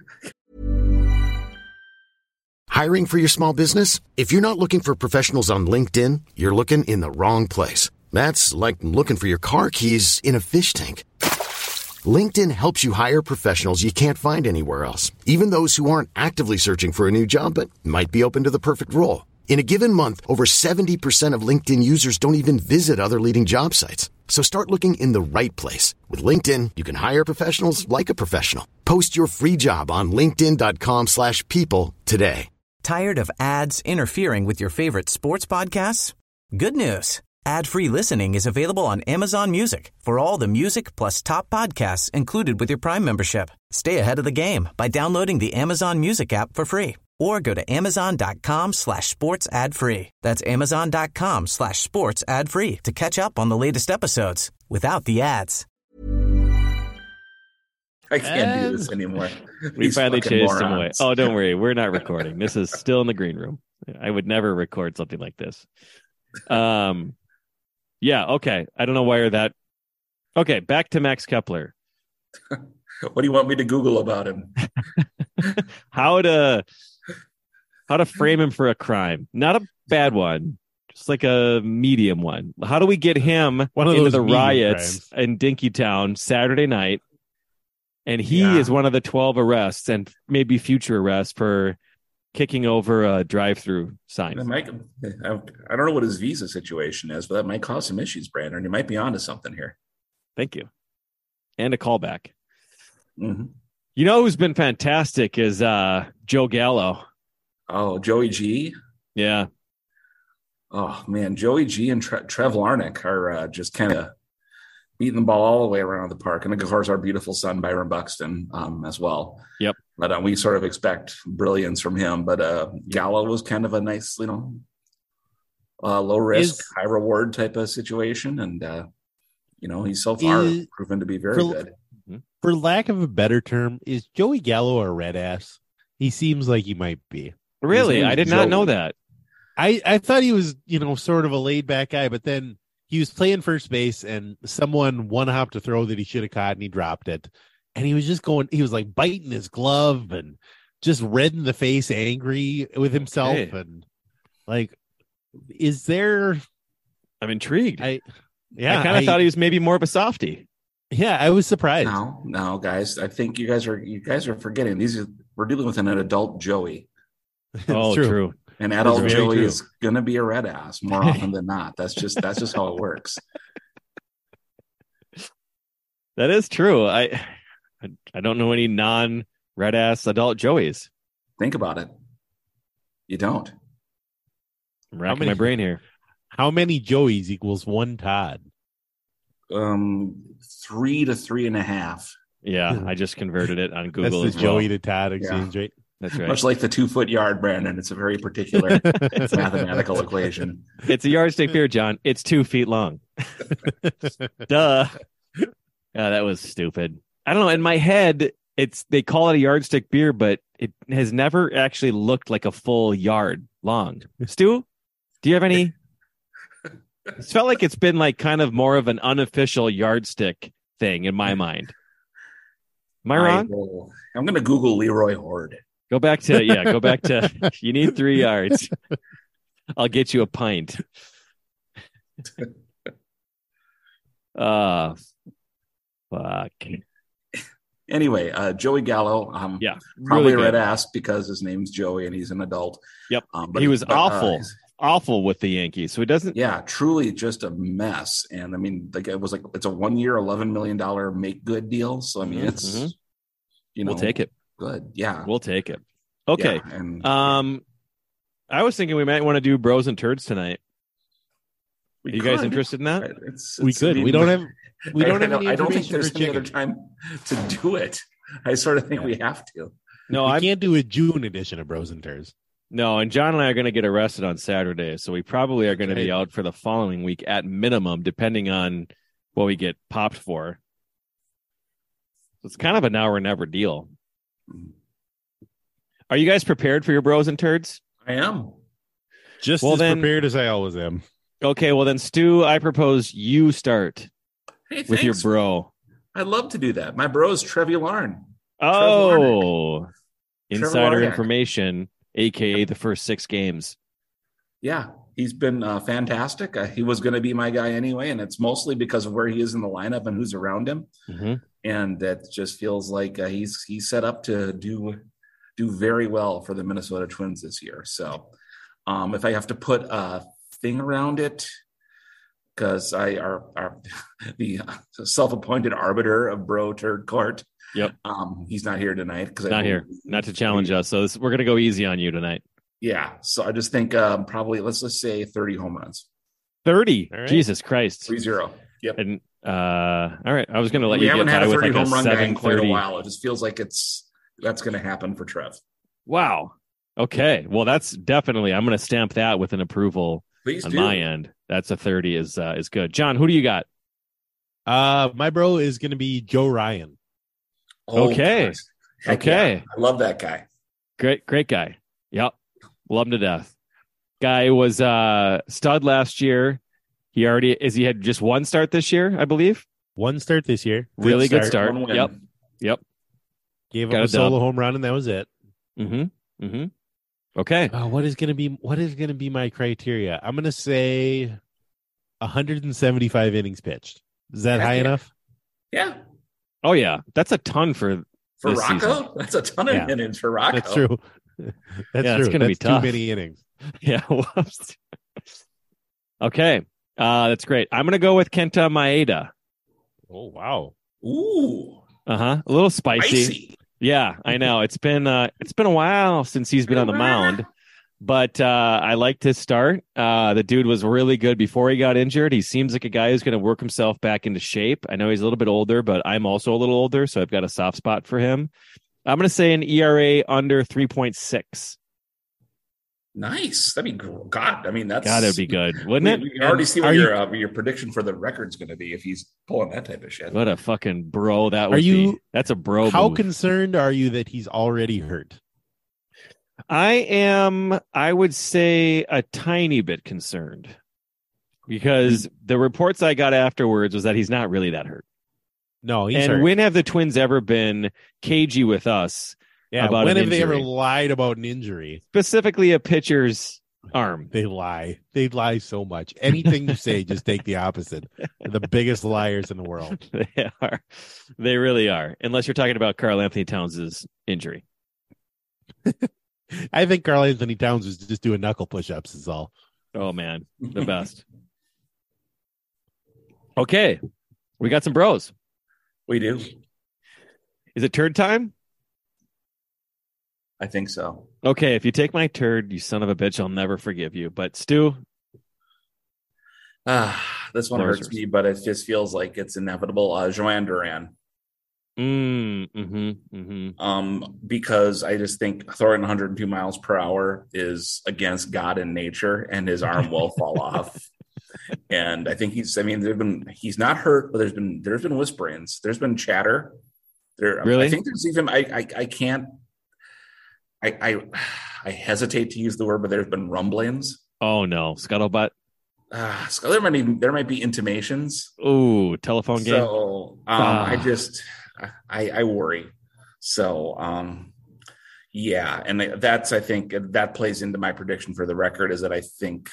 Hiring for your small business? If you're not looking for professionals on LinkedIn, you're looking in the wrong place. That's like looking for your car keys in a fish tank. LinkedIn helps you hire professionals you can't find anywhere else, even those who aren't actively searching for a new job but might be open to the perfect role. In a given month, over 70% of LinkedIn users don't even visit other leading job sites. So start looking in the right place. With LinkedIn, you can hire professionals like a professional. Post your free job on linkedin.com/people today. Tired of ads interfering with your favorite sports podcasts? Good news. Ad-free listening is available on Amazon Music for all the music plus top podcasts included with your Prime membership. Stay ahead of the game by downloading the Amazon Music app for free or go to amazon.com/sports ad free. That's amazon.com/sports ad free to catch up on the latest episodes without the ads. I can't do this anymore. We These finally fucking chased him away. morons. Oh, don't worry. We're not recording. This is still in the green room. I would never record something like this. Yeah, okay. I don't know why you're that. Okay, back to Max Kepler. What do you want me to Google about him? How to frame him for a crime. Not a bad one. Just like a medium one. How do we get him One of into those the medium riots crimes. in Dinkytown Saturday night? And he Yeah. is one of the 12 arrests and maybe future arrests for kicking over a drive-through sign. That might, I don't know what his visa situation is, but that might cause some issues, Brandon. You might be onto something here. Thank you. And a callback. Mhm. You know who's been fantastic is Joe Gallo. Oh, Joey G. Yeah. Oh man, Joey G and Trev Larnick are just kind of beating the ball all the way around the park, and of course our beautiful son Byron Buxton as well. Yep. But we sort of expect brilliance from him. But Gallo was kind of a nice, low risk, high reward type of situation, and he's so far proven to be very good. For lack of a better term, is Joey Gallo a red ass? He seems like he might be. Really? name's I did not Joey. know that. I thought he was, sort of a laid back guy, but then he was playing first base and someone one hopped a throw that he should have caught and he dropped it. And he was just he was like biting his glove and just red in the face, angry with himself. Okay. And like, is there, I'm intrigued. I kind of thought he was maybe more of a softie. Yeah, I was surprised. No, guys. I think you guys are forgetting we're dealing with an adult Joey. Oh, true. An adult very Joey true. is gonna be a red ass more often than not. That's just how it works. That is true. I don't know any non-red ass adult Joeys. Think about it. You don't. I'm racking many- my brain here. How many Joeys equals one Todd? 3 to 3.5. Yeah, I just converted it on That's Google the as well. Joey to Todd exchange rate. That's right. Much like the 2-foot yard, Brandon. It's a very particular mathematical equation. It's a yardstick beer, John. It's 2 feet long. Duh. Yeah, that was stupid. I don't know. In my head, they call it a yardstick beer, but it has never actually looked like a full yard long. Stu, do you have any? It's felt like it's been like kind of more of an unofficial yardstick thing in my mind. Am I wrong? I'm going to Google Leroy Horde. Go back to, you need 3 yards. I'll get you a pint. Fuck. Anyway, Joey Gallo. Yeah, probably really red ass because his name's Joey and he's an adult. Yep, he was awful with the Yankees. So he doesn't. Yeah, truly just a mess. And I mean, it's a 1 year, $11 million make good deal. So I mean, it's we'll take it. Good, yeah, we'll take it. Okay. Yeah, and, I was thinking we might want to do Bros and Turds tonight. Are you guys interested in that? We could. We don't have. We don't have any I don't think information there's for any chicken. other time to do it. I sort of think we have to. No, I can't do a June edition of Bros and Turds. No, and John and I are going to get arrested on Saturday, so we probably are going to be out for the following week at minimum, depending on what we get popped for. So it's kind of a now or never deal. Are you guys prepared for your Bros and Turds? I am. Just as prepared as I always am. Okay, well then, Stu, I propose you start with your bro. I'd love to do that. My bro is Trevi Larn. Oh, insider information, a.k.a. the first 6 games. Yeah, he's been fantastic. He was going to be my guy anyway, and it's mostly because of where he is in the lineup and who's around him. Mm-hmm. And that just feels like he's set up to do very well for the Minnesota Twins this year. So if I have to put a thing around it, because are the self-appointed arbiter of Bro Turd Court. Yep. He's not here tonight because not here, not to challenge us. So we're going to go easy on you tonight. Yeah. So I just think probably let's just say 30 home runs. 30. Right. Jesus Christ. 3-0. Yep. And all right, I was going to let we you haven't get had by a 30 with like home run guy in quite a 7:30. while. It just feels like that's going to happen for Trev. Wow. Okay. Well, that's definitely. I'm going to stamp that with an approval. Please on do. My end. That's a 30 is good. John, who do you got? My bro is going to be Joe Ryan. Oh, okay. Okay. Yeah. I love that guy. Great guy. Yep. Love him to death. Guy was stud last year. He had just one start this year, I believe. One start this year. Really good start. Yep. Gave him a solo home run, and that was it. Mm-hmm. Okay. What is going to be my criteria? I'm going to say 175 innings pitched. Is that high enough? Yeah. Oh yeah, that's a ton for Rocco. Season. That's a ton of innings for Rocco. That's true. That's true. It's going to be tough. Too many innings. Yeah. Okay. That's great. I'm going to go with Kenta Maeda. Oh wow. Ooh. A little spicy. Yeah, I know. It's been a while since he's been on the mound, but I liked his start. The dude was really good before he got injured. He seems like a guy who's going to work himself back into shape. I know he's a little bit older, but I'm also a little older, so I've got a soft spot for him. I'm going to say an ERA under 3.6. Nice. That'd be God. I mean, that'd be good, wouldn't it? You can already see what your prediction for the record's going to be if he's pulling that type of shit. What a fucking bro that would be. That's a bro. How move. concerned are you that he's already hurt? I am. I would say a tiny bit concerned because the reports I got afterwards was that he's not really that hurt. No, he's and hurt. When have the Twins ever been cagey with us? Yeah, about when an have they injury? ever lied about an injury? Specifically, a pitcher's arm. They lie. They lie so much. Anything you say, just take the opposite. They're the biggest liars in the world. They are. They really are. Unless you're talking about Karl Anthony Towns' injury. I think Karl Anthony Towns was just doing knuckle push-ups is all. Oh, man. The best. Okay. We got some bros. We do. Is it turd time? I think so. Okay, if you take my turd, you son of a bitch, I'll never forgive you. But Stu? This one hurts me, but it just feels like it's inevitable. Joanne Duran. Because I just think throwing 102 miles per hour is against God and nature, and his arm will fall off. And I think he's not hurt, but there's been whisperings. There's been chatter Really? I think there's even I can't I hesitate to use the word, but there's been rumblings. Oh no, scuttlebutt. So there might be intimations. Ooh, telephone game. So I worry. So yeah, and I think that plays into my prediction for the record is that I think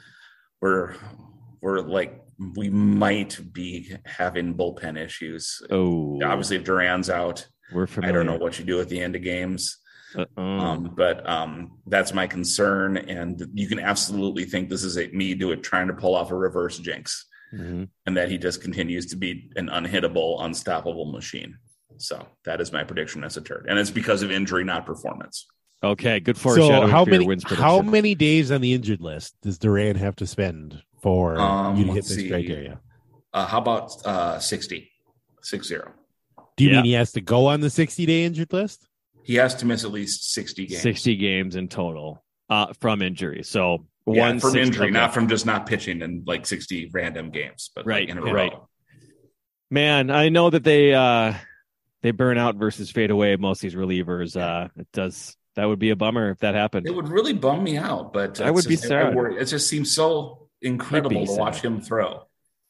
we might be having bullpen issues. Oh, obviously if Duran's out, we're familiar. I don't know what you do at the end of games. But that's my concern, and you can absolutely think this is trying to pull off a reverse jinx, and that he just continues to be an unhittable, unstoppable machine. So that is my prediction as a turd, and it's because of injury, not performance. Okay, good foreshadowing. So how many days on the injured list does Duran have to spend for you to hit this criteria? How about 60? 60. Do you mean he has to go on the 60-day injured list? He has to miss at least 60 games. 60 games in total from injury. So from injury, not from just not pitching in like 60 random games, but right, in a row. Right. Man, I know that they burn out versus fade away most of these relievers. That would be a bummer if that happened. It would really bum me out, but I would be sad. It just seems so incredible to watch him throw.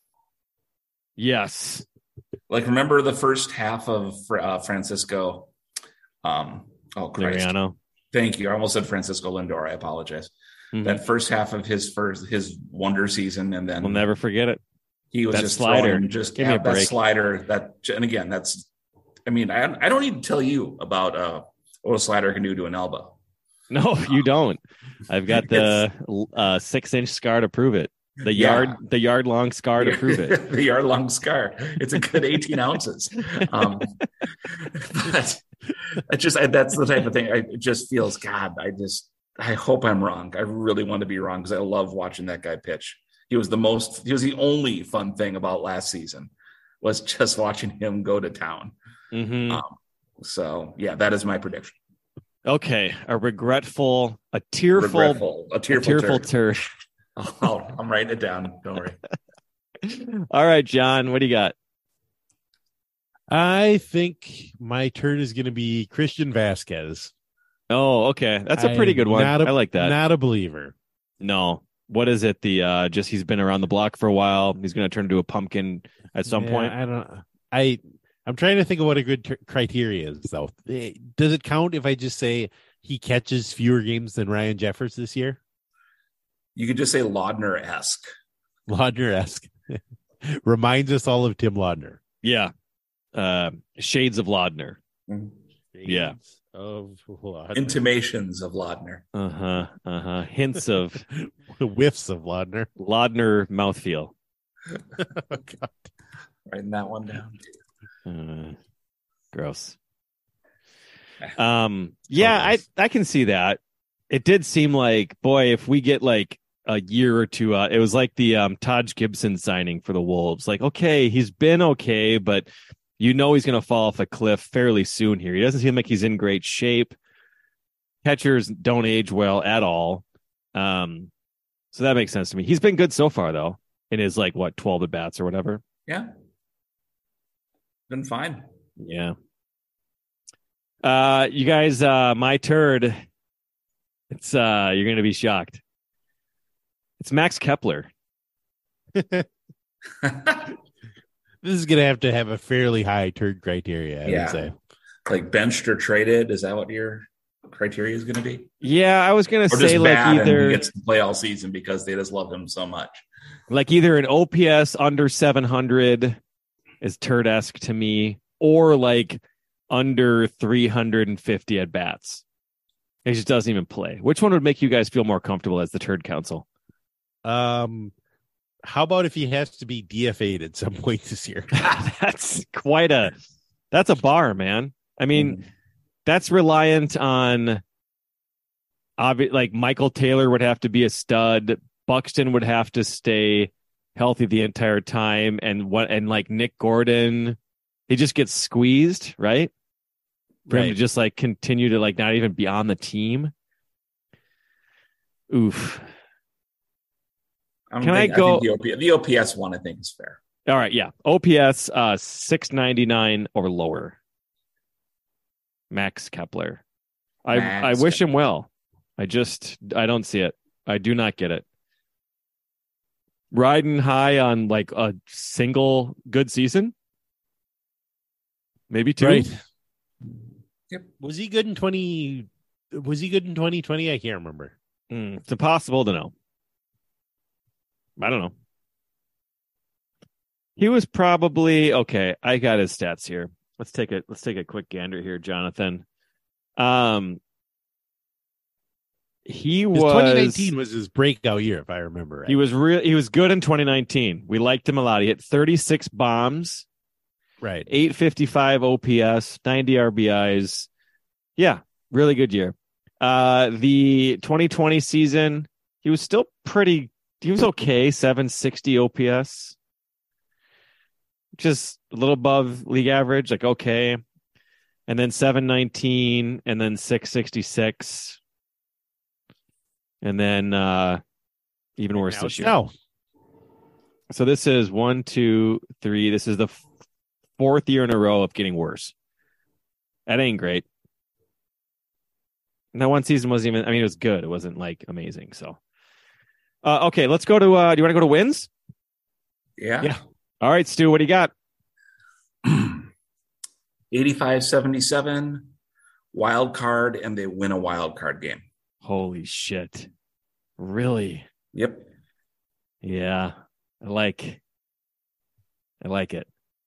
Yes. Like, remember the first half of Francisco Liriano. Thank you. I almost said Francisco Lindor. I apologize. Mm-hmm. That first half of his wonder season, and then we'll never forget it. He was just slider, give me a break. That slider. And again, that's. I mean, I don't need to tell you about what a slider can do to an elbow. No, you don't. I've got the 6-inch scar to prove it. The yard long scar to prove it. The yard long scar. It's a good 18 ounces. But that's the type of thing. It just feels, God, I hope I'm wrong. I really want to be wrong because I love watching that guy pitch. He was the only fun thing about last season was just watching him go to town. Mm-hmm. So yeah, that is my prediction. Okay. A tearful turd. I'm writing it down. Don't worry. All right, John, what do you got? I think my turn is going to be Christian Vasquez. Oh, okay. That's a pretty good one. I like that. Not a believer. No. What is it? He's been around the block for a while. He's going to turn into a pumpkin at some point. I'm trying to think of what a good criteria is, though. Does it count if I just say he catches fewer games than Ryan Jeffers this year? You could just say Laudner-esque. Laudner-esque. Reminds us all of Tim Laudner. Yeah. Shades of Laudner. Shades of Laudner. Intimations of Laudner. Hints of whiffs of Laudner. Laudner mouthfeel. Oh, God. Writing that one down. Gross. I can see that. It did seem like, boy, if we get like a year or two it was like the Taj Gibson signing for the Wolves. Like, okay, he's been okay, but he's going to fall off a cliff fairly soon here. He doesn't seem like he's in great shape. Catchers don't age well at all. So that makes sense to me. He's been good so far, though, in his 12 at bats or whatever. Yeah. Been fine. Yeah. You guys, my turd. It's you're going to be shocked. It's Max Kepler. This is going to have a fairly high turd criteria, I would say. Like benched or traded. Is that what your criteria is going to be? Yeah, I was going to say either he gets to play all season because they just love him so much. Like either an OPS under 700 is turd-esque to me, or like under 350 at bats. He just doesn't even play. Which one would make you guys feel more comfortable as the turd council? How about if he has to be DFA'd at some point this year? That's a bar, man. I mean, that's reliant on like Michael Taylor would have to be a stud. Buxton would have to stay healthy the entire time. And like Nick Gordon, he just gets squeezed, right? For him to just continue to not even be on the team. Oof. I think the OPS one, I think, is fair. All right, yeah. OPS 699 or lower. Max Kepler. I wish him well. I don't see it. I do not get it. Riding high on like a single good season, maybe two. Right. Yep. Was he good in 2020? I can't remember. It's impossible to know. I don't know. He was probably okay. I got his stats here. Let's take a quick gander here, Jonathan. He was 2019 was his breakout year, if I remember right. He was good in 2019. We liked him a lot. He hit 36 bombs, right? 855 OPS, 90 RBIs. Yeah, really good year. The 2020 season, he was still pretty. He was okay, 760 OPS, just a little above league average, like okay. And then 719, and then 666. And then even worse this year. No. So this is 1, 2, 3. This is the fourth year in a row of getting worse. That ain't great. And that one season wasn't even, I mean, it was good. It wasn't like amazing. So, okay, let's go to, do you want to go to wins? Yeah. All right, Stu, what do you got? 85-77, wild card, and they win a wild card game. Holy shit. Really? Yep. Yeah. I like it.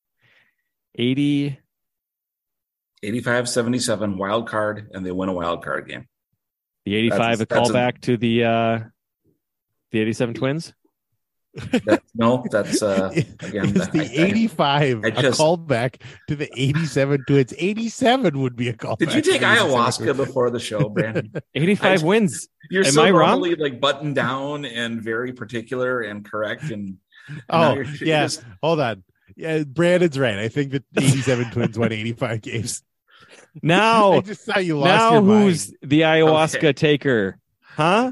85-77, wild card, and they win a wild card game. The 85 a callback to the 87 Twins? That's again the 85 a callback to the 87 Twins. 87 would be a callback. Did you take ayahuasca before the show, Brandon? 85 wins. You're Am so I normally wrong? like buttoned down and very particular and correct. And yes. Hold on. Yeah, Brandon's right. I think the 87 Twins won 85 games. Now, I just thought you lost now your mind. who's the ayahuasca taker? Huh?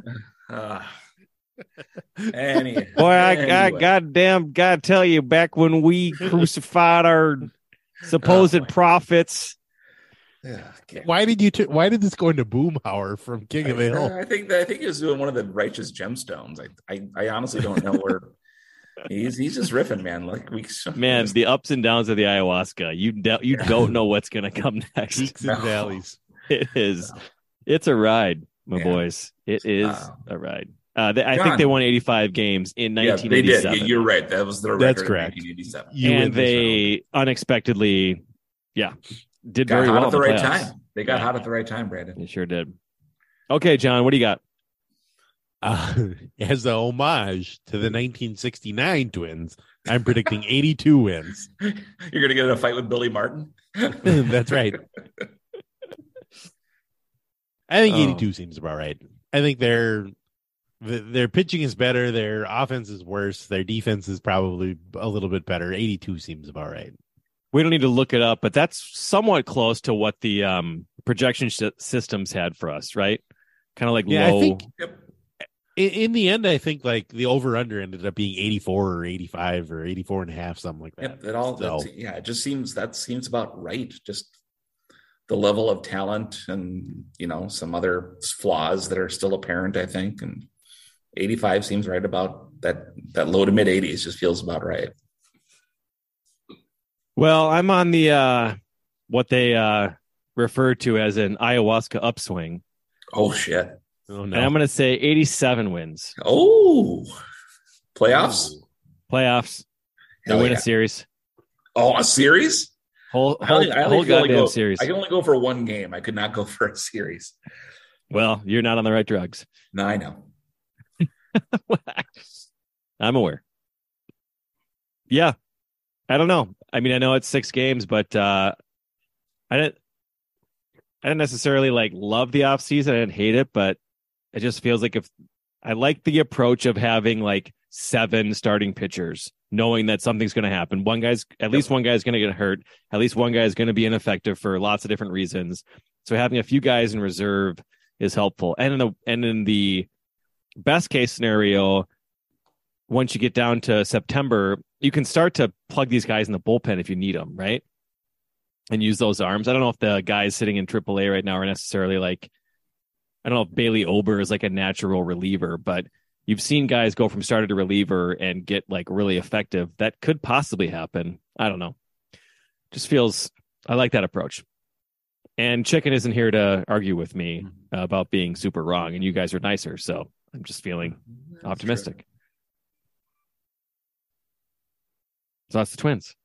Anyway. Boy, I gotta tell you, back when we crucified our supposed prophets. Okay. Why did this go into Boomhauer from King of the Hill? I think he was doing one of the righteous gemstones. I honestly don't know where he's just riffing, man. Like the ups and downs of the ayahuasca. You don't know what's gonna come next. Peaks and valleys. It is. It's a ride, my boys. It is a ride. I think they won 85 games in 1987. They did. You're right. That was their That's record correct. in 1987. And they unexpectedly, did got very hot well at the in right playoffs. time. They got hot at the right time, Brandon. They sure did. Okay, John, what do you got? As a homage to the 1969 Twins, I'm predicting 82 wins. You're going to get in a fight with Billy Martin? That's right. I think 82 seems about right. I think their pitching is better. Their offense is worse. Their defense is probably a little bit better. 82 seems about right. We don't need to look it up, but that's somewhat close to what the projection systems had for us, right? Kind of like low. I think in the end, I think like the over-under ended up being 84 or 85 or 84 and a half, something like that. It just seems about right. Just the level of talent and, some other flaws that are still apparent, I think. And 85 seems right about that low to mid 80s just feels about right. Well, I'm on the what they refer to as an ayahuasca upswing. Oh shit. Oh no. And I'm going to say 87 wins. Oh. Playoffs? Playoffs. They win a series. Oh, a series? Whole goddamn series. I can only go for one game. I could not go for a series. Well, you're not on the right drugs. No, I know. I'm aware. Yeah. I don't know. I mean, I know it's 6 games, but I didn't necessarily love the offseason. I didn't hate it, but it just feels like if I like the approach of having 7 starting pitchers, knowing that something's going to happen. At least one guy's going to get hurt. At least one guy is going to be ineffective for lots of different reasons. So having a few guys in reserve is helpful. And in the best case scenario, once you get down to September, you can start to plug these guys in the bullpen if you need them, right? and use those arms. I don't know if the guys sitting in AAA right now are necessarily like, I don't know if Bailey Ober is like a natural reliever, but you've seen guys go from starter to reliever and get like really effective. That could possibly happen. I don't know. Just feels, I like that approach. And Chicken isn't here to argue with me about being super wrong, and you guys are nicer. So I'm just feeling optimistic. True. So that's the Twins.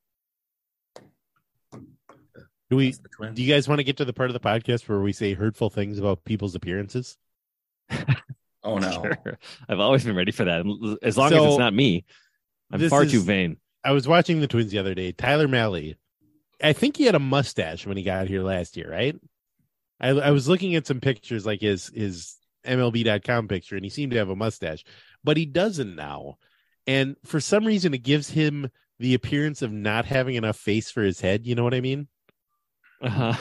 Do you guys want to get to the part of the podcast where we say hurtful things about people's appearances? Oh, no. Sure. I've always been ready for that. As long as it's not me. I'm far too vain. I was watching the Twins the other day. Tyler Mahle, I think he had a mustache when he got here last year, right? I was looking at some pictures, like his MLB.com picture, and he seemed to have a mustache, but he doesn't now. And for some reason, it gives him the appearance of not having enough face for his head. You know what I mean? I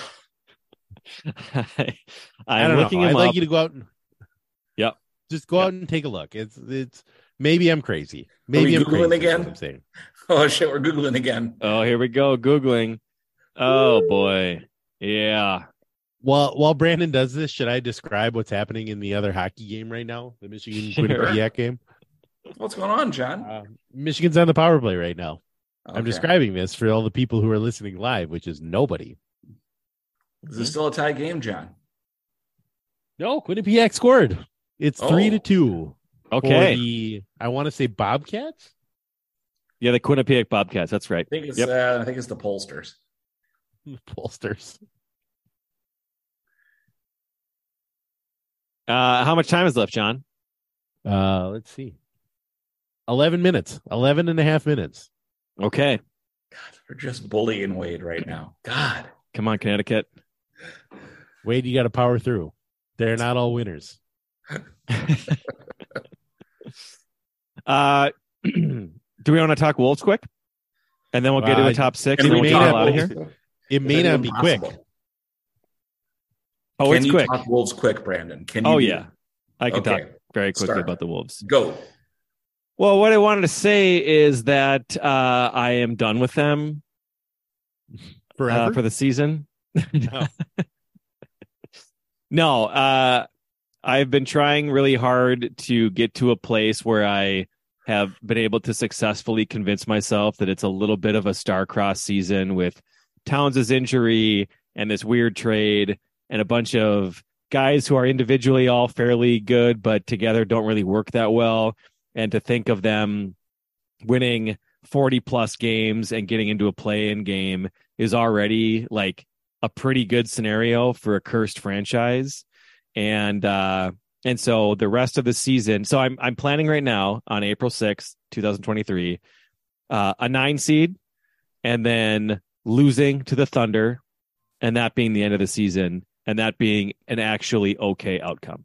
don't know. I'd like you to go out and just go Yep. out and take a look. It's maybe I'm crazy. Maybe I'm Googling crazy. again? That's what I'm saying. Oh, shit. We're Googling again. Oh, here we go. Googling. Oh, boy. Yeah. While Brandon does this, should I describe what's happening in the other hockey game right now? The Michigan Quinnipiac game? What's going on, John? Michigan's on the power play right now. Okay. I'm describing this for all the people who are listening live, which is nobody. Is this still a tie game, John? No, Quinnipiac scored. It's 3-2. Okay. For the, I want to say Bobcats? Yeah, the Quinnipiac Bobcats. That's right. I think it's the Polsters. Polsters. How much time is left, John? Let's see. 11 minutes. 11 and a half minutes. Okay. God, we're just bullying Wade right now. God. Come on, Connecticut. Wade, you got to power through. They're not all winners. Do we want to talk Wolves quick? And then we'll get to the top six and it then we'll may get not out of be- here. It may not be quick. Oh, Can it's you quick. talk Wolves quick, Brandon? Can you? Oh, do- yeah. I can Okay. talk very quickly Start. about the Wolves. Go. Well, what I wanted to say is that I am done with them Forever? for the season. No. No, I've been trying really hard to get to a place where I have been able to successfully convince myself that it's a little bit of a star-crossed season with Towns' injury and this weird trade and a bunch of guys who are individually all fairly good, but together don't really work that well. And to think of them winning 40-plus games and getting into a play-in game is already like a pretty good scenario for a cursed franchise. And so the rest of the season, so I'm planning right now on April 6th, 2023, a 9 seed and then losing to the Thunder and that being the end of the season and that being an actually okay outcome,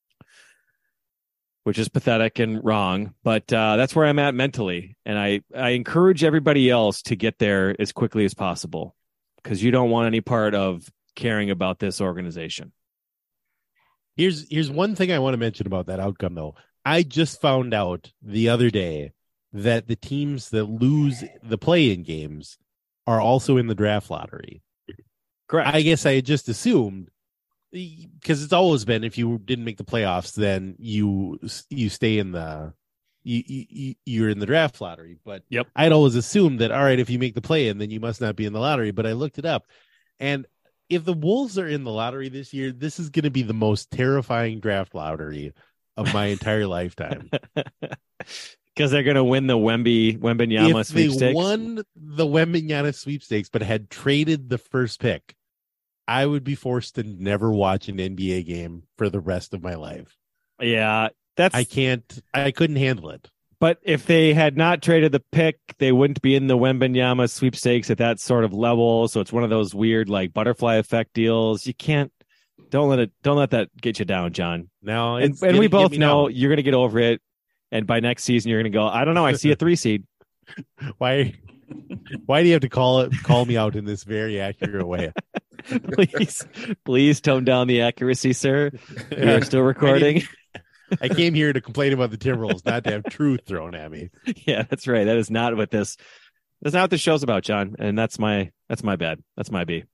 which is pathetic and wrong, but that's where I'm at mentally. And I encourage everybody else to get there as quickly as possible because you don't want any part of caring about this organization. Here's one thing I want to mention about that outcome, though. I just found out the other day that the teams that lose the play-in games are also in the draft lottery. Correct. I guess I had just assumed, because it's always been if you didn't make the playoffs, then you stay in the you're in the draft lottery. But Yep. I'd always assumed that, all right, if you make the play-in, then you must not be in the lottery. But I looked it up, and if the Wolves are in the lottery this year, this is going to be the most terrifying draft lottery of my entire lifetime. Because they're going to win the Wembanyama If sweepstakes. they won the Wembanyama sweepstakes, but had traded the first pick, I would be forced to never watch an NBA game for the rest of my life. Yeah, I couldn't handle it. But if they had not traded the pick, they wouldn't be in the Wembanyama sweepstakes at that sort of level. So it's one of those weird like butterfly effect deals. You can't. Don't let that get you down, John. No, and we both know you're going to get over it. And by next season, you're going to go, I don't know. I see a 3 seed. Why do you have to call me out in this very accurate way? Please tone down the accuracy, sir. You're still recording. I came here to complain about the Timberwolves, not to have truth thrown at me. Yeah, that's right. That is not what this That's not what the show's about, John. And that's my bad. That's my B.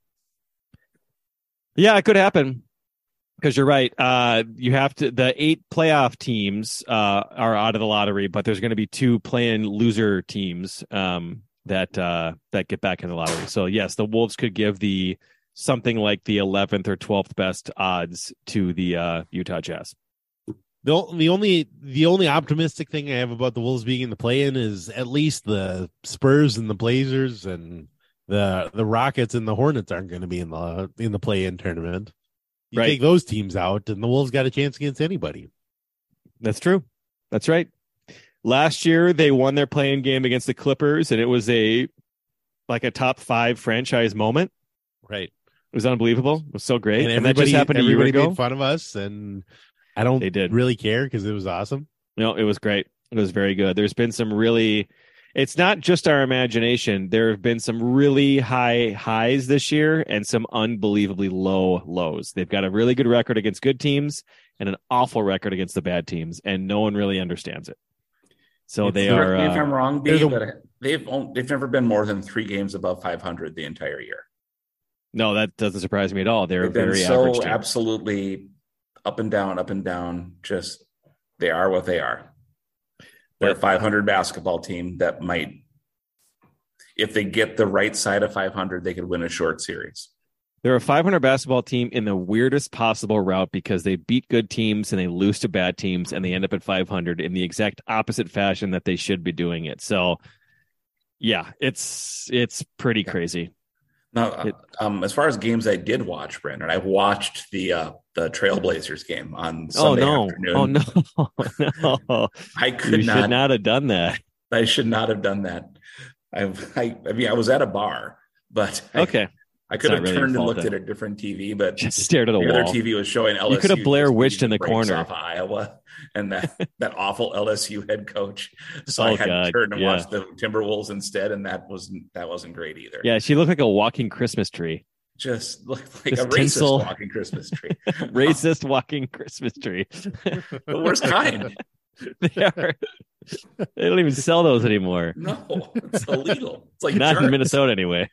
Yeah, it could happen. Because you're right. You have to. The 8 playoff teams are out of the lottery, but there's going to be 2 play-in loser teams that get back in the lottery. So yes, the Wolves could give something like the 11th or 12th best odds to the Utah Jazz. The only optimistic thing I have about the Wolves being in the play-in is at least the Spurs and the Blazers and the Rockets and the Hornets aren't going to be in the play-in tournament. You take those teams out, and the Wolves got a chance against anybody. That's true. That's right. Last year, they won their play-in game against the Clippers, and it was a top 5 franchise moment. Right. It was unbelievable. It was so great. And that just happened a year ago. Everybody made fun of us, and I don't really care because it was awesome. No, it was great. It was very good. There's been some really... It's not just our imagination. There have been some really high highs this year and some unbelievably low lows. They've got a really good record against good teams and an awful record against the bad teams, and no one really understands it. So they are... Correct me if I'm wrong, B, but they've never been more than 3 games above 500 the entire year. No, that doesn't surprise me at all. They're been very so average team. Absolutely up and down. Just they are what they are. They're a 500 basketball team that might, if they get the right side of 500, they could win a short series. They're a 500 basketball team in the weirdest possible route because they beat good teams and they lose to bad teams and they end up at 500 in the exact opposite fashion that they should be doing it. So, yeah, it's pretty crazy. Now, as far as games I did watch, Brandon, I watched the Trailblazers game on Sunday afternoon. Oh, no. You should not have done that. I should not have done that. I mean, I was at a bar, but okay. I could have turned and looked at a different TV, but just stared at a wall. The other TV was showing LSU. You could have Blair Witched in the corner off of Iowa, and that awful LSU head coach. So I had to turn and watch the Timberwolves instead, and that wasn't great either. Yeah, she looked like a walking Christmas tree. Just looked like a racist walking Christmas tree. Racist walking Christmas tree. The worst kind. They don't even sell those anymore. No, it's illegal. It's like not in Minnesota anyway.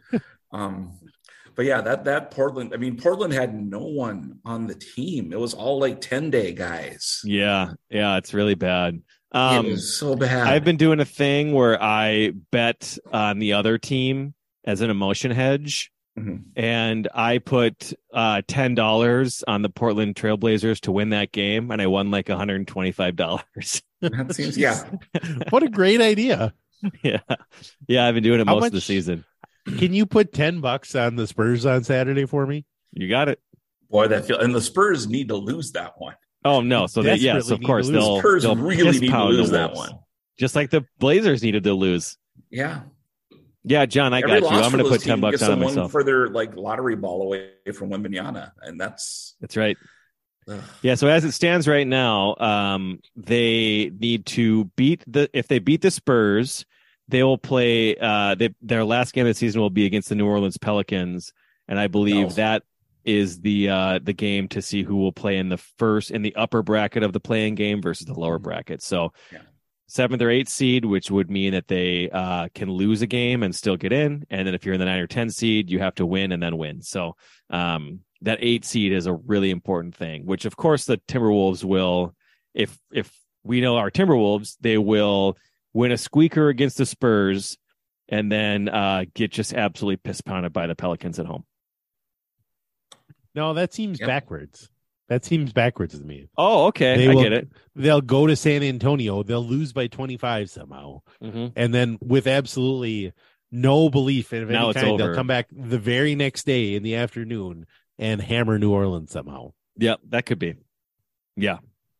But yeah, that Portland, I mean, Portland had no one on the team. It was all like 10-day guys. Yeah, it's really bad. It was so bad. I've been doing a thing where I bet on the other team as an emotion hedge. Mm-hmm. And I put $10 on the Portland Trailblazers to win that game, and I won like $125. That seems, yeah. What a great idea. Yeah, I've been doing it most of the season. Can you put $10 on the Spurs on Saturday for me? You got it. Boy, and the Spurs need to lose that one. Oh no! So yes, of course they'll really need to lose that one, just like the Blazers needed to lose. Yeah, John, I got you. I'm going to put $10 on myself. Further, like lottery ball away from Wembanyama, and that's right. Yeah. So as it stands right now, they need to if they beat the Spurs, they will play. Their last game of the season will be against the New Orleans Pelicans, and I believe that is the game to see who will play in the upper bracket of the play-in game versus the lower bracket. So 7th or 8th seed, which would mean that they can lose a game and still get in. And then if you're in the 9 or 10 seed, you have to win and then win. So that 8 seed is a really important thing, which of course the Timberwolves will, if we know our Timberwolves, they will win a squeaker against the Spurs and then get just absolutely piss pounded by the Pelicans at home. No, that seems backwards. That seems backwards to me. Oh, okay. I get it. They'll go to San Antonio. They'll lose by 25 somehow. Mm-hmm. And then with absolutely no belief in any kind, they'll come back the very next day in the afternoon and hammer New Orleans somehow. Yeah, that could be. Yeah.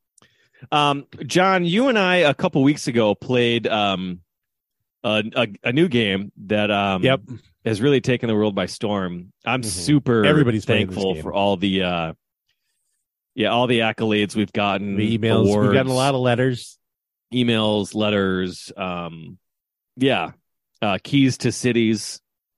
John, you and I a couple weeks ago played a new game that has really taken the world by storm. I'm super thankful for all the all the accolades we've gotten, the emails, awards, we've gotten a lot of letters, letters. Keys to cities.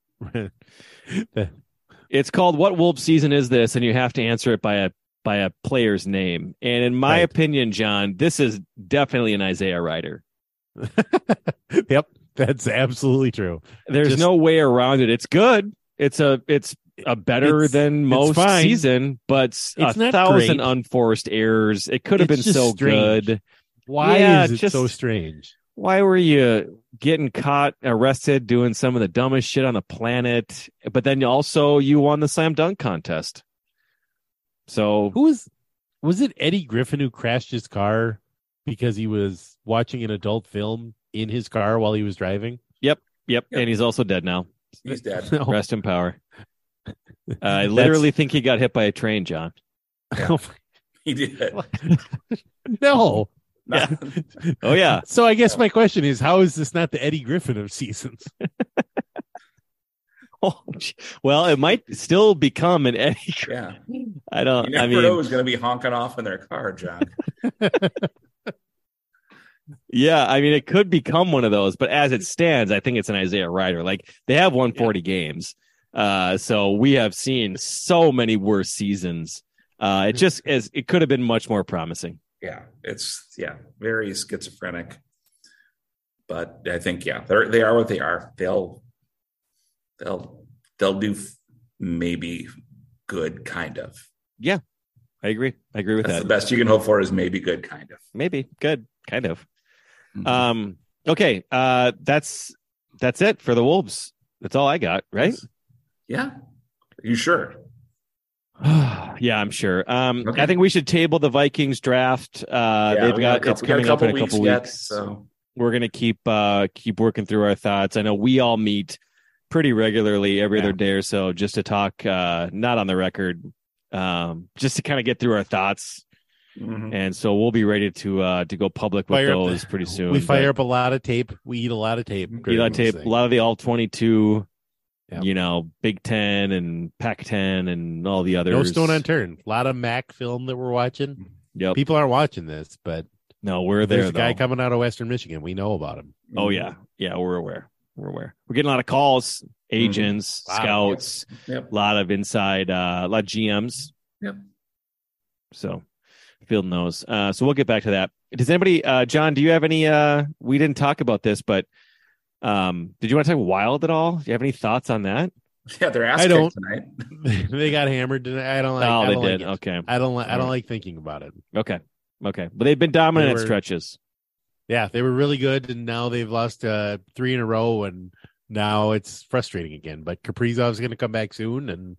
It's called What Wolf Season Is This? And you have to answer it by a player's name. And in my opinion, John, this is definitely an Isaiah Rider. Yep. That's absolutely true. There's no way around it. It's good. It's better than most season, but it's 1,000 unforced errors. It could have been so strange. good. Why is it so strange? Why were you getting caught, arrested, doing some of the dumbest shit on the planet? But then also you won the slam dunk contest. So was it Eddie Griffin who crashed his car because he was watching an adult film in his car while he was driving? Yep. And he's also dead now. He's dead. No. Rest in power. I literally think he got hit by a train, John. Yeah. He did. No. Yeah. Oh, yeah. So I guess my question is, how is this not the Eddie Griffin of seasons? Well, it might still become an Eddie. Yeah. I don't. You never know who's going to be honking off in their car, John. Yeah, I mean, it could become one of those, but as it stands, I think it's an Isaiah Ryder. Like, they have won 40 games. So we have seen so many worse seasons. It could have been much more promising. Yeah, it's very schizophrenic. But I think they are what they are. They'll do maybe good, kind of. Yeah, I agree. With that. The best you can hope for is maybe good, kind of. Maybe good, kind of. Mm-hmm. Okay. That's it for the Wolves. That's all I got. Right? Yeah. Are you sure? Yeah, I'm sure. Okay. I think we should table the Vikings draft. They've got it's coming up in a couple weeks. So we're gonna keep working through our thoughts. I know we all meet pretty regularly every other day or so just to talk, not on the record, just to kind of get through our thoughts. Mm-hmm. And so we'll be ready to go public with those pretty soon. We fire up a lot of tape. We eat a lot of tape. A lot of the all 22. Yep. Big Ten and Pac-10 and all the others. No stone unturned. A lot of MAC film that we're watching. Yep. People aren't watching this, but no, we're there. There's a guy coming out of Western Michigan. We know about him. Oh yeah, we're aware. We're getting a lot of calls, agents, scouts, a lot of inside, a lot of GMs. Yep. So field knows. So we'll get back to that. Does anybody, John? Do you have any? We didn't talk about this, but. Did you want to talk Wild at all? Do you have any thoughts on that? Yeah, they're asking tonight. They got hammered tonight. I don't like. Oh, they did. Like okay. I don't like thinking about it. Okay. But they've been dominant at stretches. Yeah, they were really good, and now they've lost 3 in a row, and now it's frustrating again. But Kaprizov's going to come back soon, and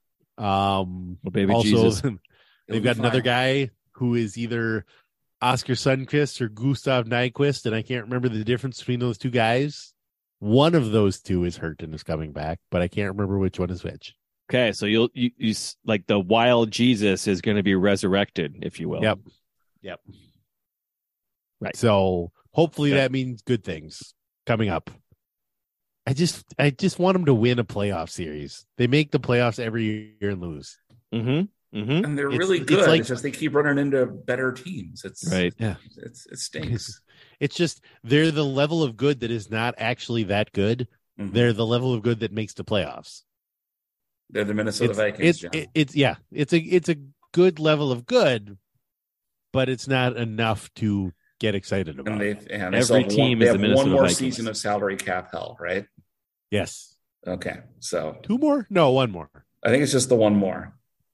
baby also Jesus. They've got another guy who is either Oscar Sundqvist or Gustav Nyquist, and I can't remember the difference between those two guys. One of those two is hurt and is coming back, but I can't remember which one is which. Okay, so you like the Wild Jesus is going to be resurrected, if you will. Yep. Right. So hopefully that means good things coming up. I just want them to win a playoff series. They make the playoffs every year and lose. Mm-hmm. Mm-hmm. And they're really good. It's just they keep running into better teams. It's right. Yeah. It stinks. It's just they're the level of good that is not actually that good. Mm-hmm. They're the level of good that makes the playoffs. They're the Minnesota Vikings. It's a good level of good, but it's not enough to get excited about. And every team is the Minnesota one more Vikings. Season of salary cap hell, right? Yes. Okay. So 2 more? No, 1 more. I think it's just the 1 more.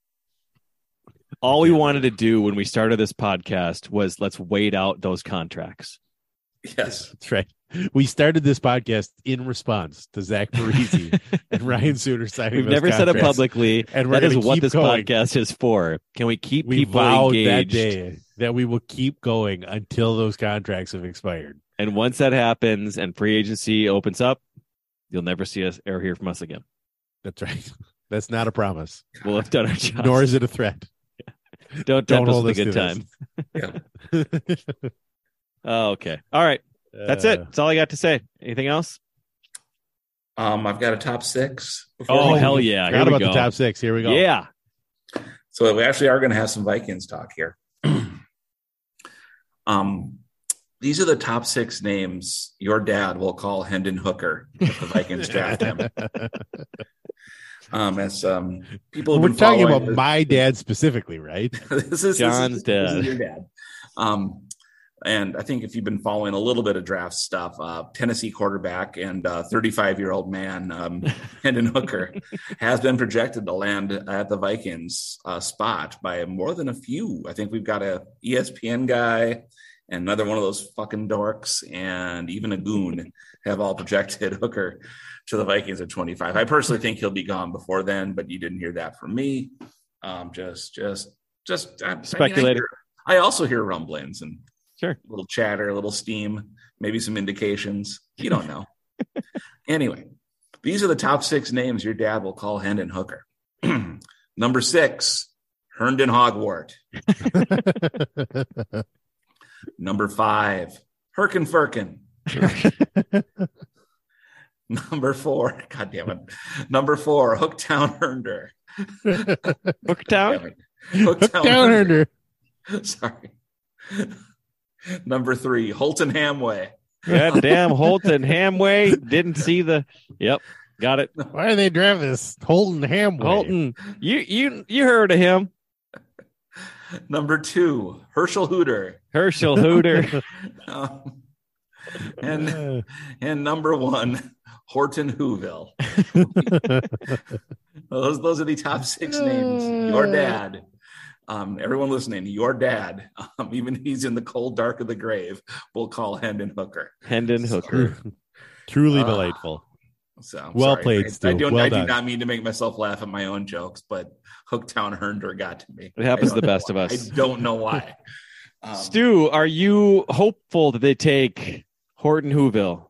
All we wanted to do when we started this podcast was let's wait out those contracts. Yes, that's right. We started this podcast in response to Zach Parise and Ryan Suter signing. We've never said it publicly, and that is what this podcast is for. Can we keep people engaged? That day that we will keep going until those contracts have expired. And once that happens and free agency opens up, you'll never see us or hear from us again. That's right. That's not a promise. We'll have done our job. Nor is it a threat. Don't hold us a good time. Yeah. Oh, okay. All right. That's it. That's all I got to say. Anything else? I've got a top 6. Hell yeah. Forgot about the top 6. Here we go. Yeah. So we actually are going to have some Vikings talk here. These are the top 6 names your dad will call Hendon Hooker if the Vikings draft him. As people have We're been talking about my dad specifically, right? This is John's dad. This is your dad. And I think if you've been following a little bit of draft stuff, Tennessee quarterback and 35-year-old man, Hendon Hooker, has been projected to land at the Vikings spot by more than a few. I think we've got a ESPN guy and another one of those fucking dorks and even a goon have all projected Hooker to the Vikings at 25. I personally think he'll be gone before then, but you didn't hear that from me. Just speculating. I also hear rumblings and sure, a little chatter, a little steam, maybe some indications. You don't know. Anyway, these are the top 6 names your dad will call Hendon Hooker. Number 6, Herndon Hogwart. Number 5, Herkin Firkin. Number 4, God damn it. Number 4, Hooktown Hernder. Hooktown Hernder. Sorry. Number 3, Holton Hamway. God damn, Holton Hamway. Didn't see the. Yep, got it. Why are they driving this Holton Hamway? Holton, you heard of him. Number 2, Herschel Hooter. And number 1, Horton Whoville. Those are the top 6 names. Your dad. Everyone listening, your dad, even he's in the cold dark of the grave, will call Hendon Hooker. Truly delightful. So well played, Stu. I well do not mean to make myself laugh at my own jokes, but Hooktown Hernder got to me. It happens to the best of us. I don't know why. Stu, are you hopeful that they take Horton Whoville?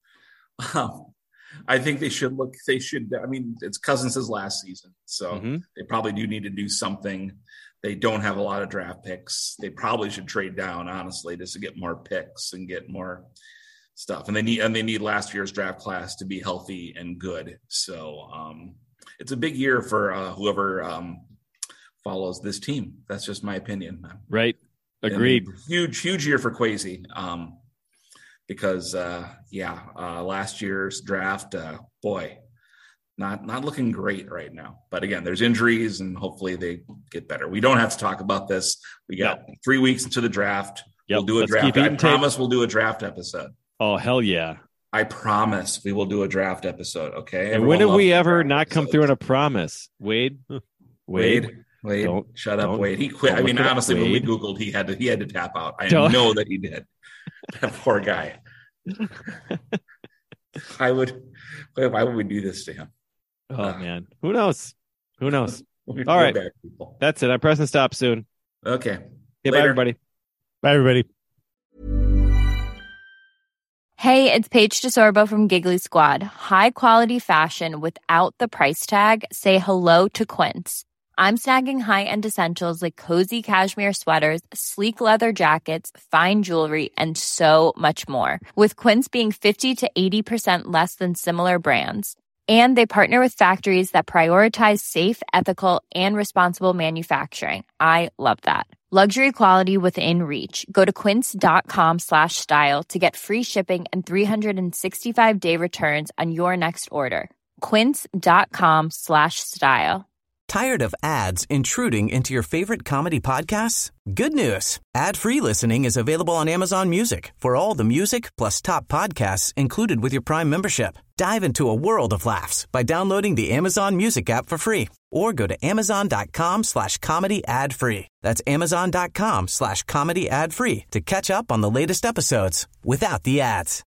I think they should look. They should. I mean, it's Cousins' last season, so they probably do need to do something. They don't have a lot of draft picks. They probably should trade down, honestly, just to get more picks and get more stuff. And they need last year's draft class to be healthy and good. So it's a big year for whoever follows this team. That's just my opinion. Right. Agreed. Huge year for Kwesi. Because last year's draft, boy, not looking great right now. But again, there's injuries and hopefully they get better. We don't have to talk about this. We got 3 weeks into the draft. Yep. We'll do a draft. I promise we'll do a draft episode. Oh, hell yeah. I promise we will do a draft episode. Okay. And when have we ever not come through on a promise? Wade, shut up, Wade. He quit. I mean, honestly, when we Googled, he had to tap out. I know that he did. That poor guy. Why would we do this to him? Oh man, who knows? All right, that's it. I'm pressing stop soon. Okay. Bye, everybody. Bye, everybody. Hey, it's Paige DeSorbo from Giggly Squad. High quality fashion without the price tag. Say hello to Quince. I'm snagging high-end essentials like cozy cashmere sweaters, sleek leather jackets, fine jewelry, and so much more. With Quince being 50 to 80% less than similar brands. And they partner with factories that prioritize safe, ethical, and responsible manufacturing. I love that. Luxury quality within reach. Go to quince.com/style to get free shipping and 365-day returns on your next order. Quince.com/style. Tired of ads intruding into your favorite comedy podcasts? Good news. Ad-free listening is available on Amazon Music for all the music plus top podcasts included with your Prime membership. Dive into a world of laughs by downloading the Amazon Music app for free or go to amazon.com/comedy ad-free. That's amazon.com/comedy ad-free to catch up on the latest episodes without the ads.